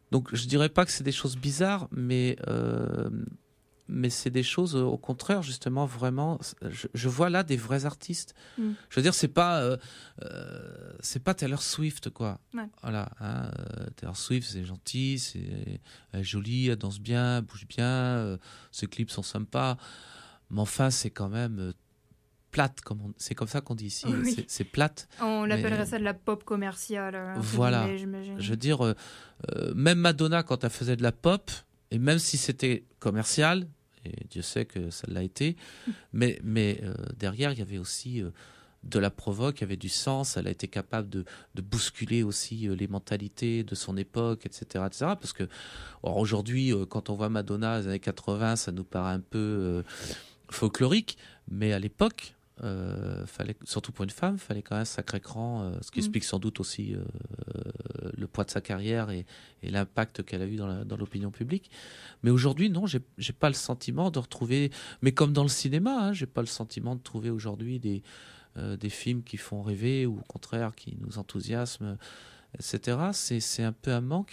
Donc je dirais pas que c'est des choses bizarres, mais c'est des choses au contraire justement vraiment. Je vois là des vrais artistes. Je veux dire c'est pas Taylor Swift quoi. Ouais. Voilà. Taylor Swift c'est gentil, elle est jolie, elle danse bien, elle bouge bien, ses clips sont sympas, mais enfin c'est quand même plate, c'est comme ça qu'on dit ici. Oui. C'est plate. On l'appellerait ça de la pop commerciale. Voilà. J'imagine. Je veux dire, même Madonna, quand elle faisait de la pop, et même si c'était commercial, et Dieu sait que ça l'a été, mais derrière, il y avait aussi de la provoque, il y avait du sens, elle a été capable de bousculer aussi les mentalités de son époque, etc. Parce que aujourd'hui, quand on voit Madonna des années 80, ça nous paraît un peu folklorique, mais à l'époque, fallait, surtout pour une femme, il fallait quand même un sacré cran, ce qui explique sans doute aussi le poids de sa carrière et l'impact qu'elle a eu dans l'opinion publique. Mais aujourd'hui, non, j'ai pas le sentiment de retrouver, mais comme dans le cinéma, j'ai pas le sentiment de trouver aujourd'hui des films qui font rêver ou au contraire qui nous enthousiasment, etc. C'est un peu un manque.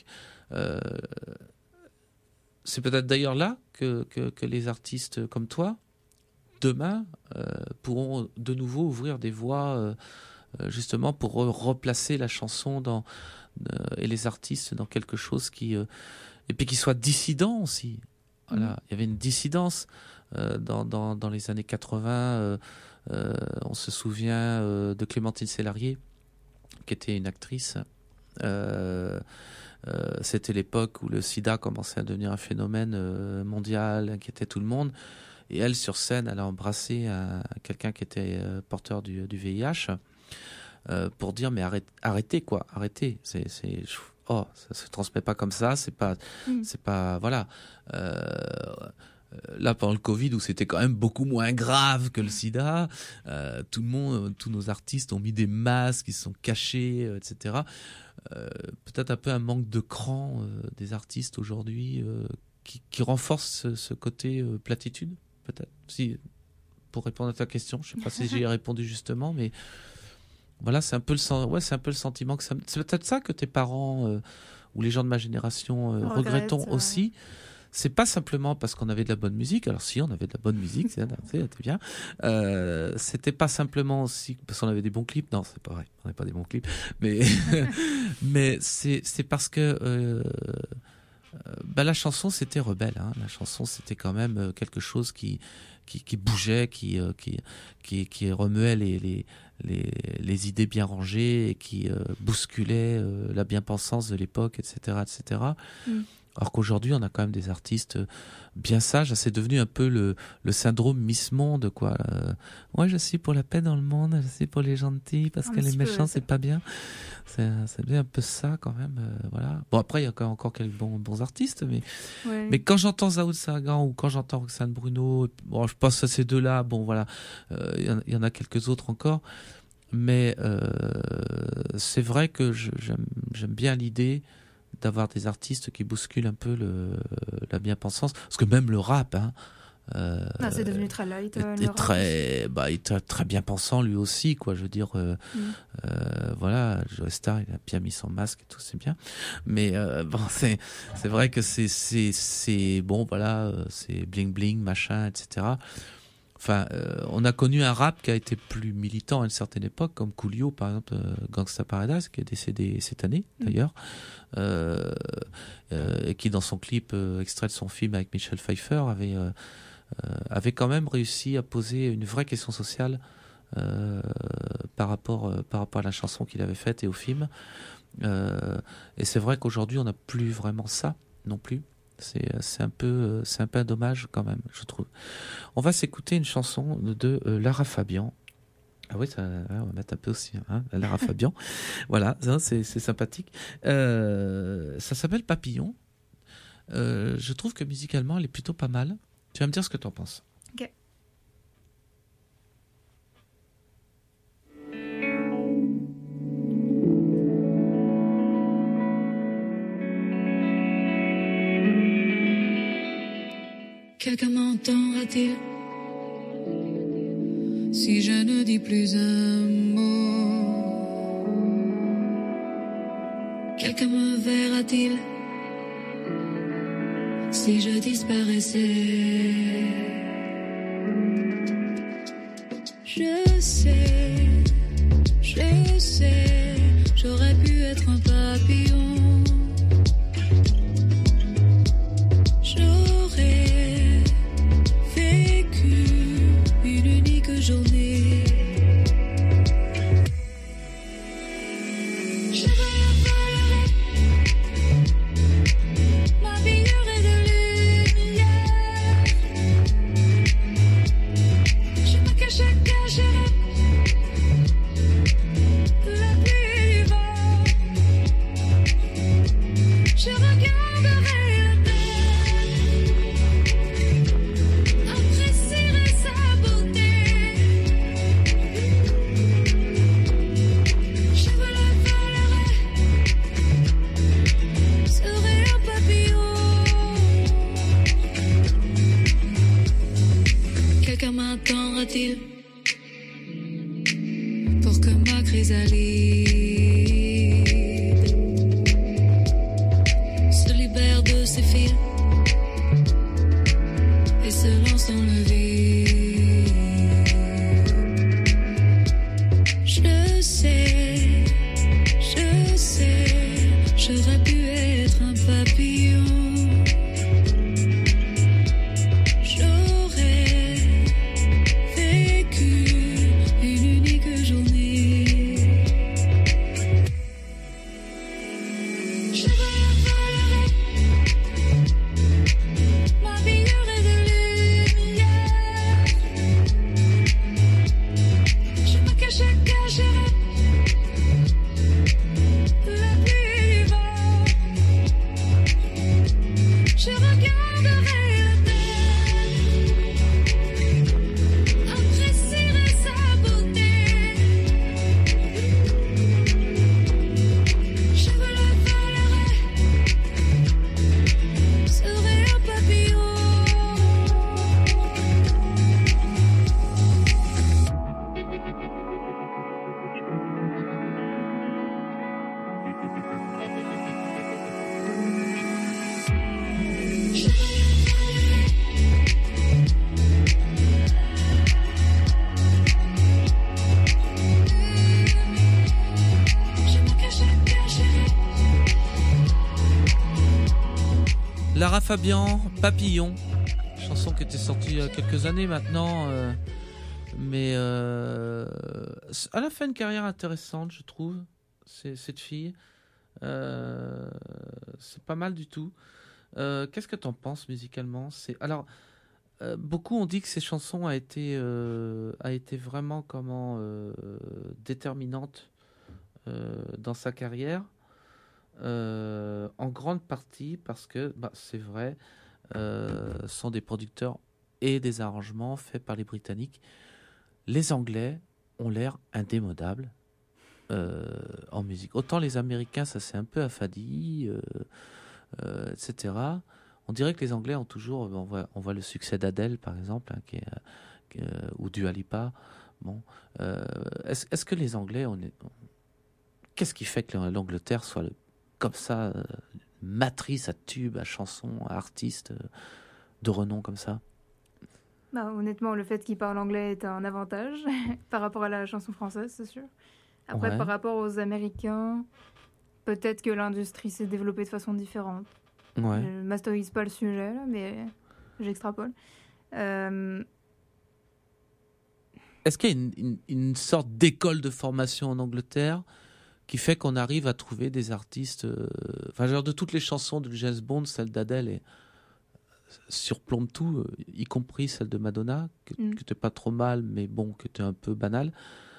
C'est peut-être d'ailleurs là que les artistes comme toi demain pourront de nouveau ouvrir des voies justement pour replacer la chanson et les artistes dans quelque chose et puis qui soit dissident aussi. Voilà. Il y avait une dissidence dans les années 80. On se souvient de Clémentine Célarié, qui était une actrice. C'était l'époque où le sida commençait à devenir un phénomène mondial, inquiétait tout le monde. Et elle, sur scène, elle a embrassé quelqu'un qui était porteur du VIH pour dire mais arrêtez quoi, arrêtez. Ça se transmet pas comme ça. C'est pas voilà. Là pendant le Covid où c'était quand même beaucoup moins grave que le SIDA, tout le monde, tous nos artistes ont mis des masques, ils se sont cachés, etc. Peut-être un peu un manque de cran des artistes aujourd'hui qui renforce ce côté platitude. Peut-être, si, pour répondre à ta question, je ne sais pas si j'y ai répondu justement, mais voilà, c'est un peu le sentiment que ça. C'est peut-être ça que tes parents ou les gens de ma génération regrettons aussi. C'est pas simplement parce qu'on avait de la bonne musique. Alors si, on avait de la bonne musique, c'était bien. C'était pas simplement aussi parce qu'on avait des bons clips. Non, c'est pas vrai. On n'avait pas des bons clips, mais mais c'est parce que la chanson c'était rebelle. La chanson c'était quand même quelque chose qui bougeait, qui remuait les idées bien rangées et qui bousculait la bien-pensance de l'époque, etc., etc. Alors qu'aujourd'hui, on a quand même des artistes bien sages. C'est devenu un peu le syndrome Miss Monde, quoi. Moi, je suis pour la paix dans le monde, je suis pour les gentils, parce que les méchants, c'est pas bien. Ça devient un peu ça, quand même. Voilà. Bon, après, il y a encore quelques bons artistes, mais quand j'entends Zao de Sagan ou quand j'entends Roxane Bruno, bon, je pense à ces deux-là, bon, voilà. Il y en a quelques autres encore. Mais c'est vrai que j'aime bien l'idée d'avoir des artistes qui bousculent un peu la bien-pensance, parce que même le rap c'est devenu très light, il est très bien pensant lui aussi, quoi. Je veux dire voilà, Joe Star, il a bien mis son masque et tout, c'est bien, mais c'est vrai que c'est bon, voilà, c'est bling bling machin, etc. Enfin, on a connu un rap qui a été plus militant à une certaine époque, comme Coolio, par exemple, Gangsta Paradise, qui est décédé cette année, d'ailleurs, et qui, dans son clip extrait de son film avec Michel Pfeiffer, avait quand même réussi à poser une vraie question sociale par rapport à la chanson qu'il avait faite et au film. Et c'est vrai qu'aujourd'hui, on n'a plus vraiment ça, non plus. C'est un peu dommage quand même, je trouve. On va s'écouter une chanson de Lara Fabian. Ah oui, on va mettre un peu aussi, Lara Fabian. Voilà, c'est sympathique. Ça s'appelle Papillon. Je trouve que musicalement, elle est plutôt pas mal. Tu vas me dire ce que tu en penses. Ok. Quelqu'un m'entendra-t-il si je ne dis plus un mot? Quelqu'un me verra-t-il si je disparaissais. Je sais, j'aurais pu être un papillon. J'aurais vécu une unique journée. Je volerai, m'habillerai de lumière. Je me cacherai de la pluie et du vent. Je regarderai la terre, apprécierai sa beauté. Je volerai, serai un papillon. Quelqu'un m'attendra-t-il pour que ma chrysalide se libère de ses fils et se lance dans le vide? Je sais, j'aurais pu être un papillon. J'aurais vécu une unique journée. Je volerai, m'habillerai de lumière. Je me cacherai de la pluie et du vent. Je regarderai la terre, apprécierai sa beauté. Je volerai, serai un papillon. Je me cacherai. Lara Fabian, Papillon, chanson qui était sortie il y a quelques années maintenant, mais elle a fait une carrière intéressante, je trouve, cette fille. C'est pas mal du tout. Qu'est-ce que t'en penses musicalement? Alors, beaucoup ont dit que ces chansons a été vraiment déterminante dans sa carrière. En grande partie parce que, c'est vrai, sont des producteurs et des arrangements faits par les Britanniques. Les Anglais ont l'air indémodables en musique. Autant les Américains, ça c'est un peu affadi, etc. On dirait que les Anglais ont toujours... On voit le succès d'Adèle, par exemple, ou Dua Lipa. Bon, est-ce que les Anglais... Qu'est-ce qui fait que l'Angleterre soit comme ça, matrice à tubes, à chansons, à artistes de renom comme ça? Honnêtement, le fait qu'ils parlent anglais est un avantage par rapport à la chanson française, c'est sûr. Après, Ouais. par rapport aux Américains, peut-être que l'industrie s'est développée de façon différente. Ouais. Je ne masterise pas le sujet, là, mais j'extrapole. Est-ce qu'il y a une sorte d'école de formation en Angleterre qui fait qu'on arrive à trouver des artistes... genre de toutes les chansons de James Bond, celle d'Adèle surplombe tout, y compris celle de Madonna, qui était pas trop mal, mais bon, qui était un peu banale.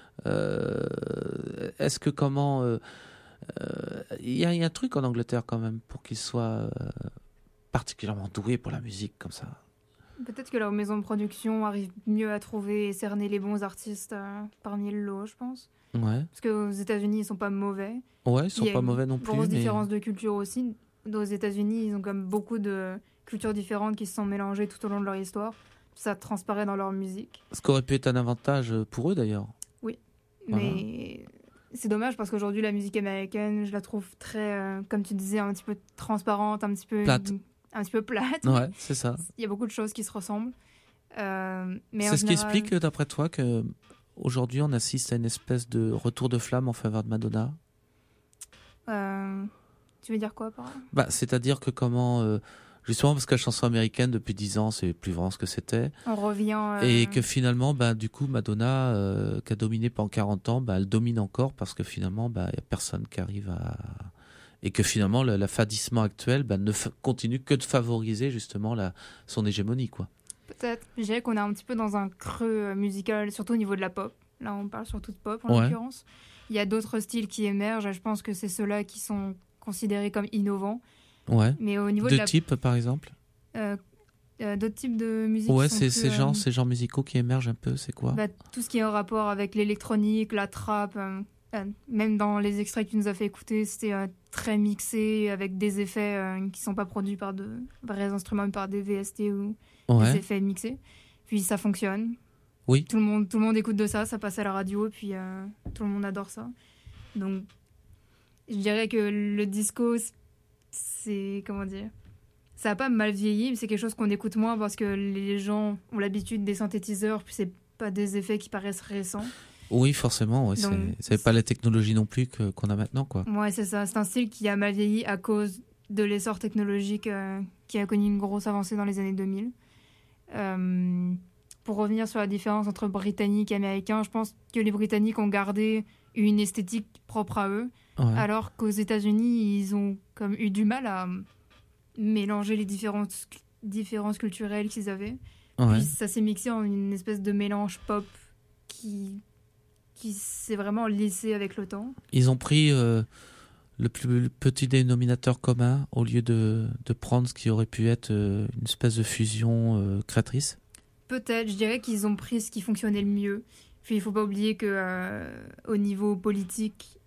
Est-ce que il y a un truc en Angleterre quand même pour qu'ils soient particulièrement doués pour la musique comme ça? Peut-être que leur maison de production arrive mieux à trouver et cerner les bons artistes parmi le lot, je pense. Ouais. Parce qu'aux États-Unis, ils sont pas mauvais. Ouais, ils sont pas mauvais non plus. Il y a une grosse mais... différence de culture aussi. Aux États-Unis, ils ont comme beaucoup de cultures différentes qui se sont mélangées tout au long de leur histoire. Ça transparaît dans leur musique. Ce qui aurait pu être un avantage pour eux d'ailleurs. Oui, mais c'est dommage parce qu'aujourd'hui, la musique américaine, je la trouve très, comme tu disais, un petit peu transparente, un petit peu... Plate. un petit peu plate. Ouais, c'est ça. Il y a beaucoup de choses qui se ressemblent. Mais C'est ce qui explique, d'après toi, qu'aujourd'hui, on assiste à une espèce de retour de flamme en faveur de Madonna. Tu veux dire quoi par là ? C'est-à-dire que justement, parce que la chanson américaine, depuis 10 ans, c'est plus vraiment ce que c'était. On revient... Et que finalement, du coup, Madonna, qui a dominé pendant 40 ans, elle domine encore parce que finalement, il n'y a personne qui arrive à... Et que finalement, l'affadissement actuel ne continue que de favoriser justement son hégémonie, quoi. Peut-être. Je dirais qu'on est un petit peu dans un creux musical, surtout au niveau de la pop. Là, on parle surtout de pop, en l'occurrence. Il y a d'autres styles qui émergent, et je pense que c'est ceux-là qui sont considérés comme innovants. Ouais. Mais au niveau de type, par exemple d'autres types de musique. Ouais, ces genres musicaux qui émergent un peu, c'est quoi ? Tout ce qui est en rapport avec l'électronique, la trap. Même dans les extraits que tu nous as fait écouter, c'était très mixé, avec des effets qui ne sont pas produits par de vrais instruments, mais par des VST ou des effets mixés. Puis ça fonctionne. Oui. Tout le monde écoute de ça passe à la radio, et puis tout le monde adore ça. Donc, je dirais que le disco, c'est... Comment dire ? Ça n'a pas mal vieilli, mais c'est quelque chose qu'on écoute moins parce que les gens ont l'habitude des synthétiseurs, puis c'est pas des effets qui paraissent récents. Oui, forcément. Ouais, c'est pas la technologie non plus qu'on a maintenant, quoi. Ouais, c'est ça. C'est un style qui a mal vieilli à cause de l'essor technologique qui a connu une grosse avancée dans les années 2000. Pour revenir sur la différence entre Britanniques et Américains, je pense que les Britanniques ont gardé une esthétique propre à eux, alors qu'aux États-Unis, ils ont comme eu du mal à mélanger les différences culturelles qu'ils avaient. Puis ça s'est mixé en une espèce de mélange pop qui s'est vraiment lissé avec le temps. Ils ont pris le plus petit dénominateur commun au lieu de prendre ce qui aurait pu être une espèce de fusion créatrice. Peut-être, je dirais qu'ils ont pris ce qui fonctionnait le mieux. Puis il ne faut pas oublier qu'au niveau politique,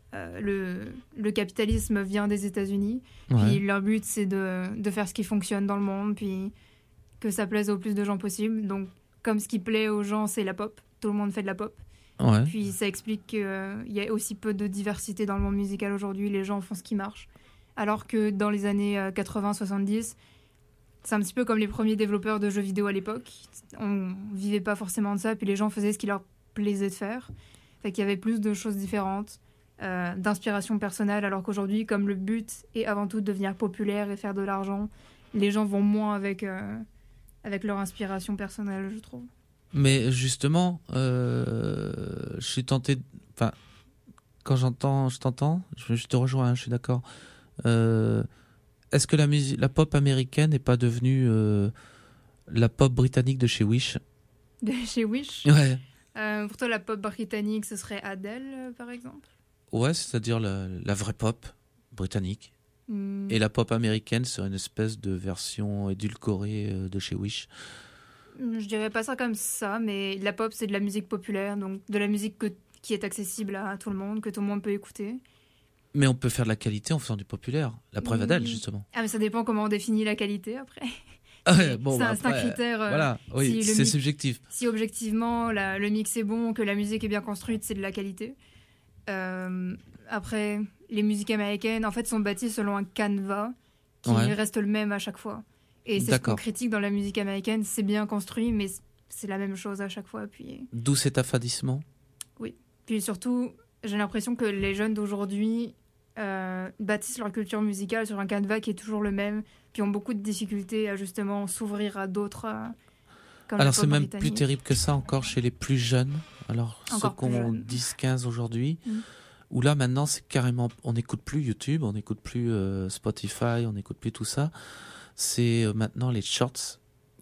le capitalisme vient des États-Unis. Puis leur but, c'est de faire ce qui fonctionne dans le monde, puis que ça plaise au plus de gens possible. Donc, comme ce qui plaît aux gens, c'est la pop. Tout le monde fait de la pop. Puis ça explique qu'il y a aussi peu de diversité dans le monde musical aujourd'hui. Les gens font ce qui marche. Alors que dans les années 80-70, c'est un petit peu comme les premiers développeurs de jeux vidéo à l'époque. On vivait pas forcément de ça, puis les gens faisaient ce qui leur plaisait de faire. Fait qu'il y avait plus de choses différentes, d'inspiration personnelle, alors qu'aujourd'hui, comme le but est avant tout de devenir populaire et faire de l'argent, les gens vont moins avec leur inspiration personnelle, je trouve. Mais justement, je suis tenté... Enfin, quand je t'entends, je te rejoins, je suis d'accord. Est-ce que la pop américaine n'est pas devenue la pop britannique de chez Wish ? De chez Wish ? Ouais. Pour toi, la pop britannique, ce serait Adele, par exemple ? Ouais, c'est-à-dire la vraie pop britannique. Et la pop américaine serait une espèce de version édulcorée de chez Wish. Je dirais pas ça comme ça, mais la pop, c'est de la musique populaire, donc de la musique qui est accessible à tout le monde, que tout le monde peut écouter. Mais on peut faire de la qualité en faisant du populaire. La preuve Adele, justement. Ah, mais ça dépend comment on définit la qualité, après. C'est un critère. Voilà, oui, c'est subjectif. Si objectivement, le mix est bon, que la musique est bien construite, c'est de la qualité. Après, les musiques américaines, en fait, sont bâties selon un canevas qui reste le même à chaque fois. Et c'est ce qu'on critique dans la musique américaine. C'est bien construit, mais c'est la même chose à chaque fois. Puis... D'où cet affadissement ? Oui. Puis surtout, j'ai l'impression que les jeunes d'aujourd'hui bâtissent leur culture musicale sur un canevas qui est toujours le même, puis ont beaucoup de difficultés à justement s'ouvrir à d'autres. Alors c'est même plus terrible que ça encore chez les plus jeunes. Alors encore ceux qui ont 10-15 aujourd'hui, où là maintenant c'est carrément, on n'écoute plus YouTube, on n'écoute plus Spotify, on n'écoute plus tout ça. C'est maintenant les shorts,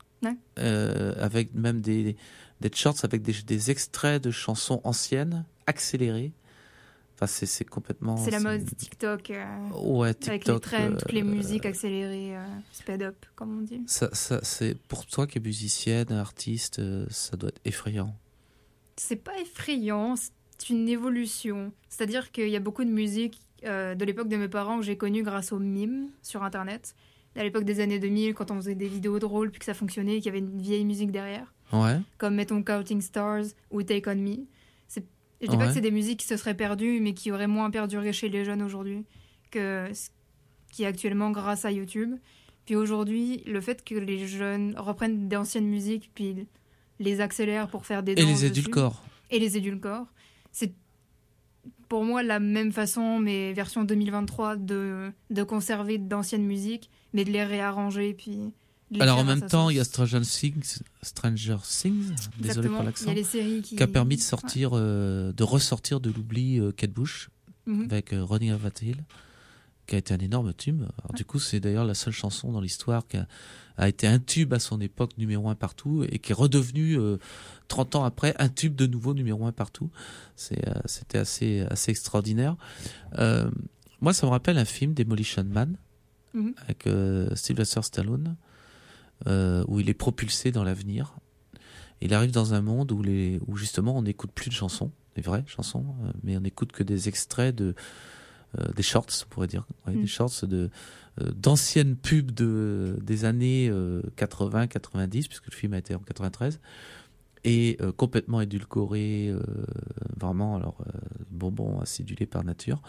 avec même des shorts avec des extraits de chansons anciennes accélérées. Enfin, c'est complètement... C'est la mode TikTok. TikTok. Avec les trends, toutes les musiques accélérées, speed up, comme on dit. Ça, c'est, pour toi qui es musicienne, artiste, ça doit être effrayant. C'est pas effrayant, c'est une évolution. C'est-à-dire qu'il y a beaucoup de musique de l'époque de mes parents que j'ai connue grâce aux mimes sur Internet. À l'époque des années 2000, quand on faisait des vidéos drôles puis que ça fonctionnait et qu'il y avait une vieille musique derrière. Comme, mettons, Counting Stars ou Take On Me. Je dis pas que c'est des musiques qui se seraient perdues, mais qui auraient moins perduré chez les jeunes aujourd'hui que ce qui est actuellement grâce à YouTube. Puis aujourd'hui, le fait que les jeunes reprennent d'anciennes musiques, puis les accélèrent pour faire des danses Et les dessus, édulcorent. et les édulcorent, c'est pour moi la même façon, mais version 2023, de conserver d'anciennes musiques, mais de les réarranger, puis de les Alors en faire à même sa temps, sauce. il y a Stranger Things, désolé Exactement. pour Il y a l'accent, les séries qui a permis de sortir, de ressortir de l'oubli Kate Bush Mhm. avec Running Over the Hill, qui a été un énorme tube. Alors du coup, c'est d'ailleurs la seule chanson dans l'histoire qui a été un tube à son époque, numéro 1 partout, et qui est redevenu 30 ans après un tube de nouveau numéro 1 partout. C'était assez extraordinaire. Moi, ça me rappelle un film, Demolition Man, Mhm. avec Sylvester Stallone, où il est propulsé dans l'avenir. Il arrive dans un monde où justement on n'écoute plus de chansons, des vraies chansons, mais on n'écoute que des extraits des shorts, on pourrait dire, des shorts d'anciennes pubs des années 80-90, puisque le film a été en 93, et complètement édulcoré, vraiment, bonbon acidulé par nature.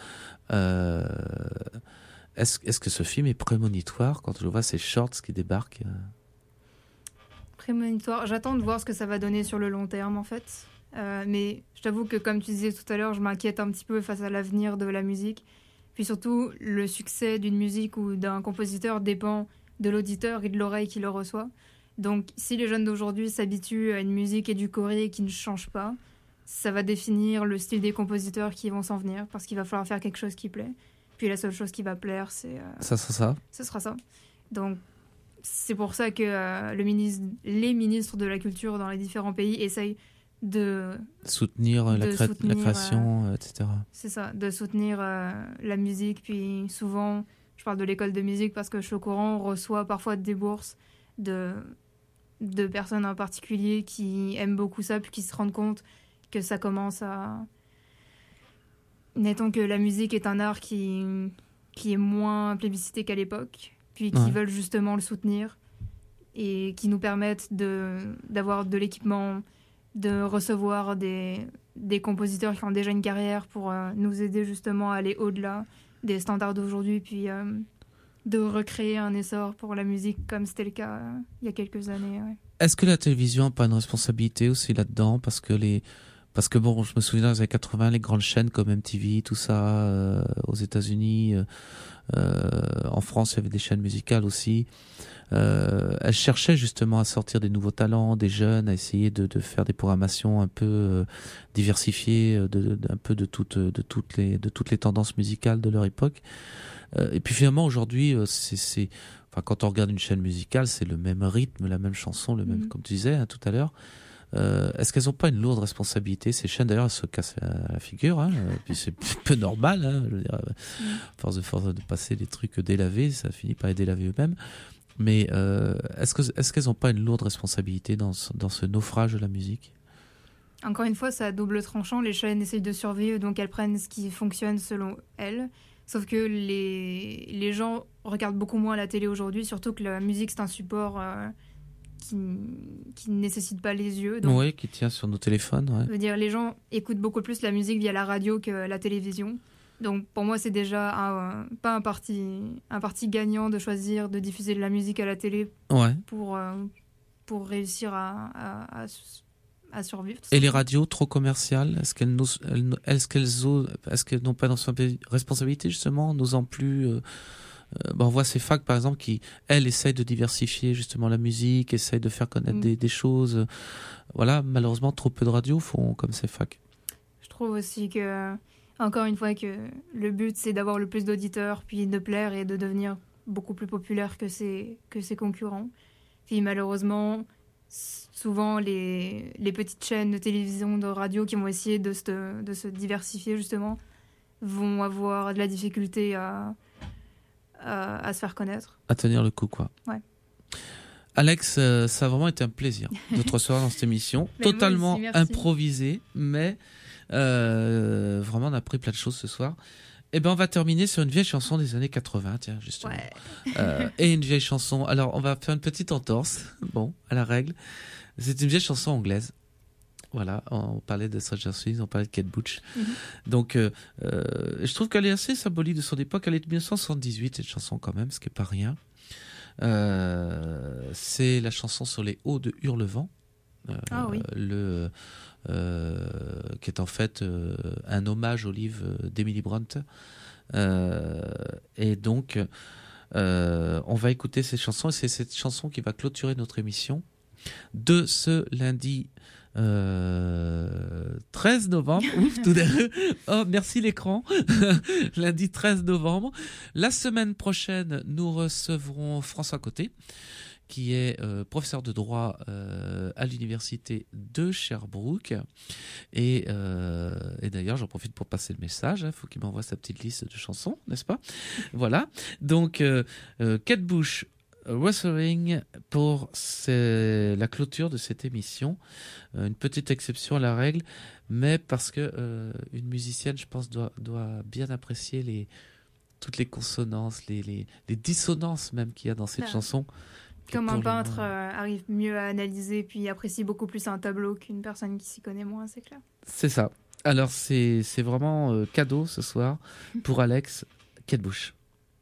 Est-ce que ce film est prémonitoire quand je vois ces shorts qui débarquent Prémonitoire. J'attends de voir ce que ça va donner sur le long terme, en fait. Mais je t'avoue que, comme tu disais tout à l'heure, je m'inquiète un petit peu face à l'avenir de la musique. Puis surtout, le succès d'une musique ou d'un compositeur dépend de l'auditeur et de l'oreille qui le reçoit. Donc, si les jeunes d'aujourd'hui s'habituent à une musique édulcorée qui ne change pas, ça va définir le style des compositeurs qui vont s'en venir, parce qu'il va falloir faire quelque chose qui plaît. Puis la seule chose qui va plaire, c'est... Ça sera ça. Ce sera ça. Donc, c'est pour ça que les ministres de la culture dans les différents pays essayent de soutenir la création, etc. C'est ça, de soutenir la musique. Puis souvent, je parle de l'école de musique parce que je suis au courant, on reçoit parfois des bourses de personnes en particulier qui aiment beaucoup ça, puis qui se rendent compte que ça commence à... Mettons que la musique est un art qui est moins plébiscité qu'à l'époque, puis qui veulent justement le soutenir et qui nous permettent d'avoir de l'équipement, de recevoir des compositeurs qui ont déjà une carrière pour nous aider justement à aller au-delà des standards d'aujourd'hui, puis de recréer un essor pour la musique comme c'était le cas il y a quelques années. Ouais. Est-ce que la télévision n'a pas une responsabilité aussi là-dedans, parce que bon, je me souviens dans les années 80, les grandes chaînes comme MTV, tout ça, aux États-Unis, en France, il y avait des chaînes musicales aussi. Elles cherchaient justement à sortir des nouveaux talents, des jeunes, à essayer de faire des programmations un peu diversifiées, un peu de toutes les tendances musicales de leur époque. Et puis finalement, aujourd'hui, quand on regarde une chaîne musicale, c'est le même rythme, la même chanson, le même, comme tu disais tout à l'heure. Est-ce qu'elles n'ont pas une lourde responsabilité, ces chaînes? D'ailleurs, elles se cassent la figure, hein, puis c'est peu normal, hein, je veux dire, force de passer des trucs délavés, ça finit par les délaver eux-mêmes. Mais est-ce qu'elles n'ont pas une lourde responsabilité dans ce naufrage de la musique? Encore une fois, c'est à double tranchant. Les chaînes essayent de survivre, donc elles prennent ce qui fonctionne selon elles. Sauf que les gens regardent beaucoup moins la télé aujourd'hui, surtout que la musique, c'est un support... qui ne nécessite pas les yeux. Donc, oui, qui tient sur nos téléphones. Ouais. Je veux dire, les gens écoutent beaucoup plus la musique via la radio que la télévision. Donc pour moi, c'est déjà pas un parti gagnant de choisir de diffuser de la musique à la télé pour réussir à survivre. Et les radios trop commerciales, est-ce qu'elles n'ont pas de responsabilité justement, n'osant plus... on voit ces facs par exemple qui, elles, essayent de diversifier justement la musique, essayent de faire connaître des choses. Voilà, malheureusement, trop peu de radios font comme ces facs. Je trouve aussi que, encore une fois, que le but c'est d'avoir le plus d'auditeurs, puis de plaire et de devenir beaucoup plus populaire que ses concurrents. Puis malheureusement, souvent les petites chaînes de télévision, de radio qui vont essayer de se diversifier justement, vont avoir de la difficulté à se faire connaître. À tenir le coup, quoi. Ouais. Alex, ça a vraiment été un plaisir de te recevoir dans cette émission. Totalement aussi, improvisée, mais vraiment on a appris plein de choses ce soir. Et ben on va terminer sur une vieille chanson des années 80, tiens, justement. Ouais. Et une vieille chanson. Alors on va faire une petite entorse, bon, à la règle. C'est une vieille chanson anglaise. Voilà, on parlait de Stranger Things, on parlait de Kate Bush. Donc, je trouve qu'elle est assez symbolique de son époque. Elle est de 1978, cette chanson quand même, ce qui n'est pas rien. C'est la chanson sur les hauts de Hurlevent. Ah oui. Qui est en fait un hommage au livre d'Emily Brunt. Et donc, on va écouter ces chansons, et c'est cette chanson qui va clôturer notre émission de ce lundi 13 novembre. Ouf, tout d'un coup. Oh, merci l'écran. Lundi 13 novembre. La semaine prochaine, nous recevrons François Côté, qui est professeur de droit à l'université de Sherbrooke. Et d'ailleurs, j'en profite pour passer le message. Il faut qu'il m'envoie sa petite liste de chansons, n'est-ce pas? Voilà. Donc, Kate Bush, Wuthering pour la clôture de cette émission. Une petite exception à la règle, mais parce que une musicienne, je pense, doit bien apprécier toutes les consonances, les dissonances même qu'il y a dans cette chanson. Comme un peintre arrive mieux à analyser puis apprécie beaucoup plus un tableau qu'une personne qui s'y connaît moins, c'est clair. C'est ça. Alors c'est vraiment cadeau ce soir pour Alex, Kate Bush.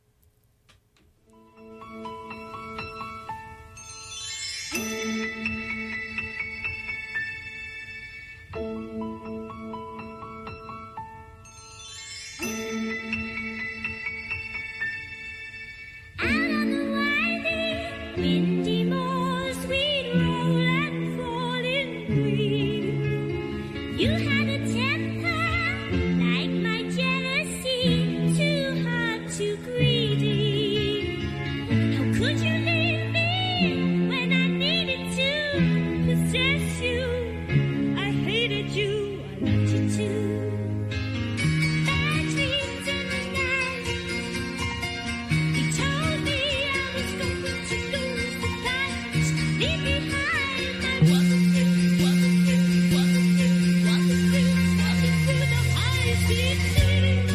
Windy moors, we'd roll and fall in green. You had a temper like my jealousy, too hard, too greedy. How could you leave me when I needed to possess you? I hated you, I loved you too. Bad dreams in the night. You told me I was going to lose the fight. Leave behind my walking through the high seas.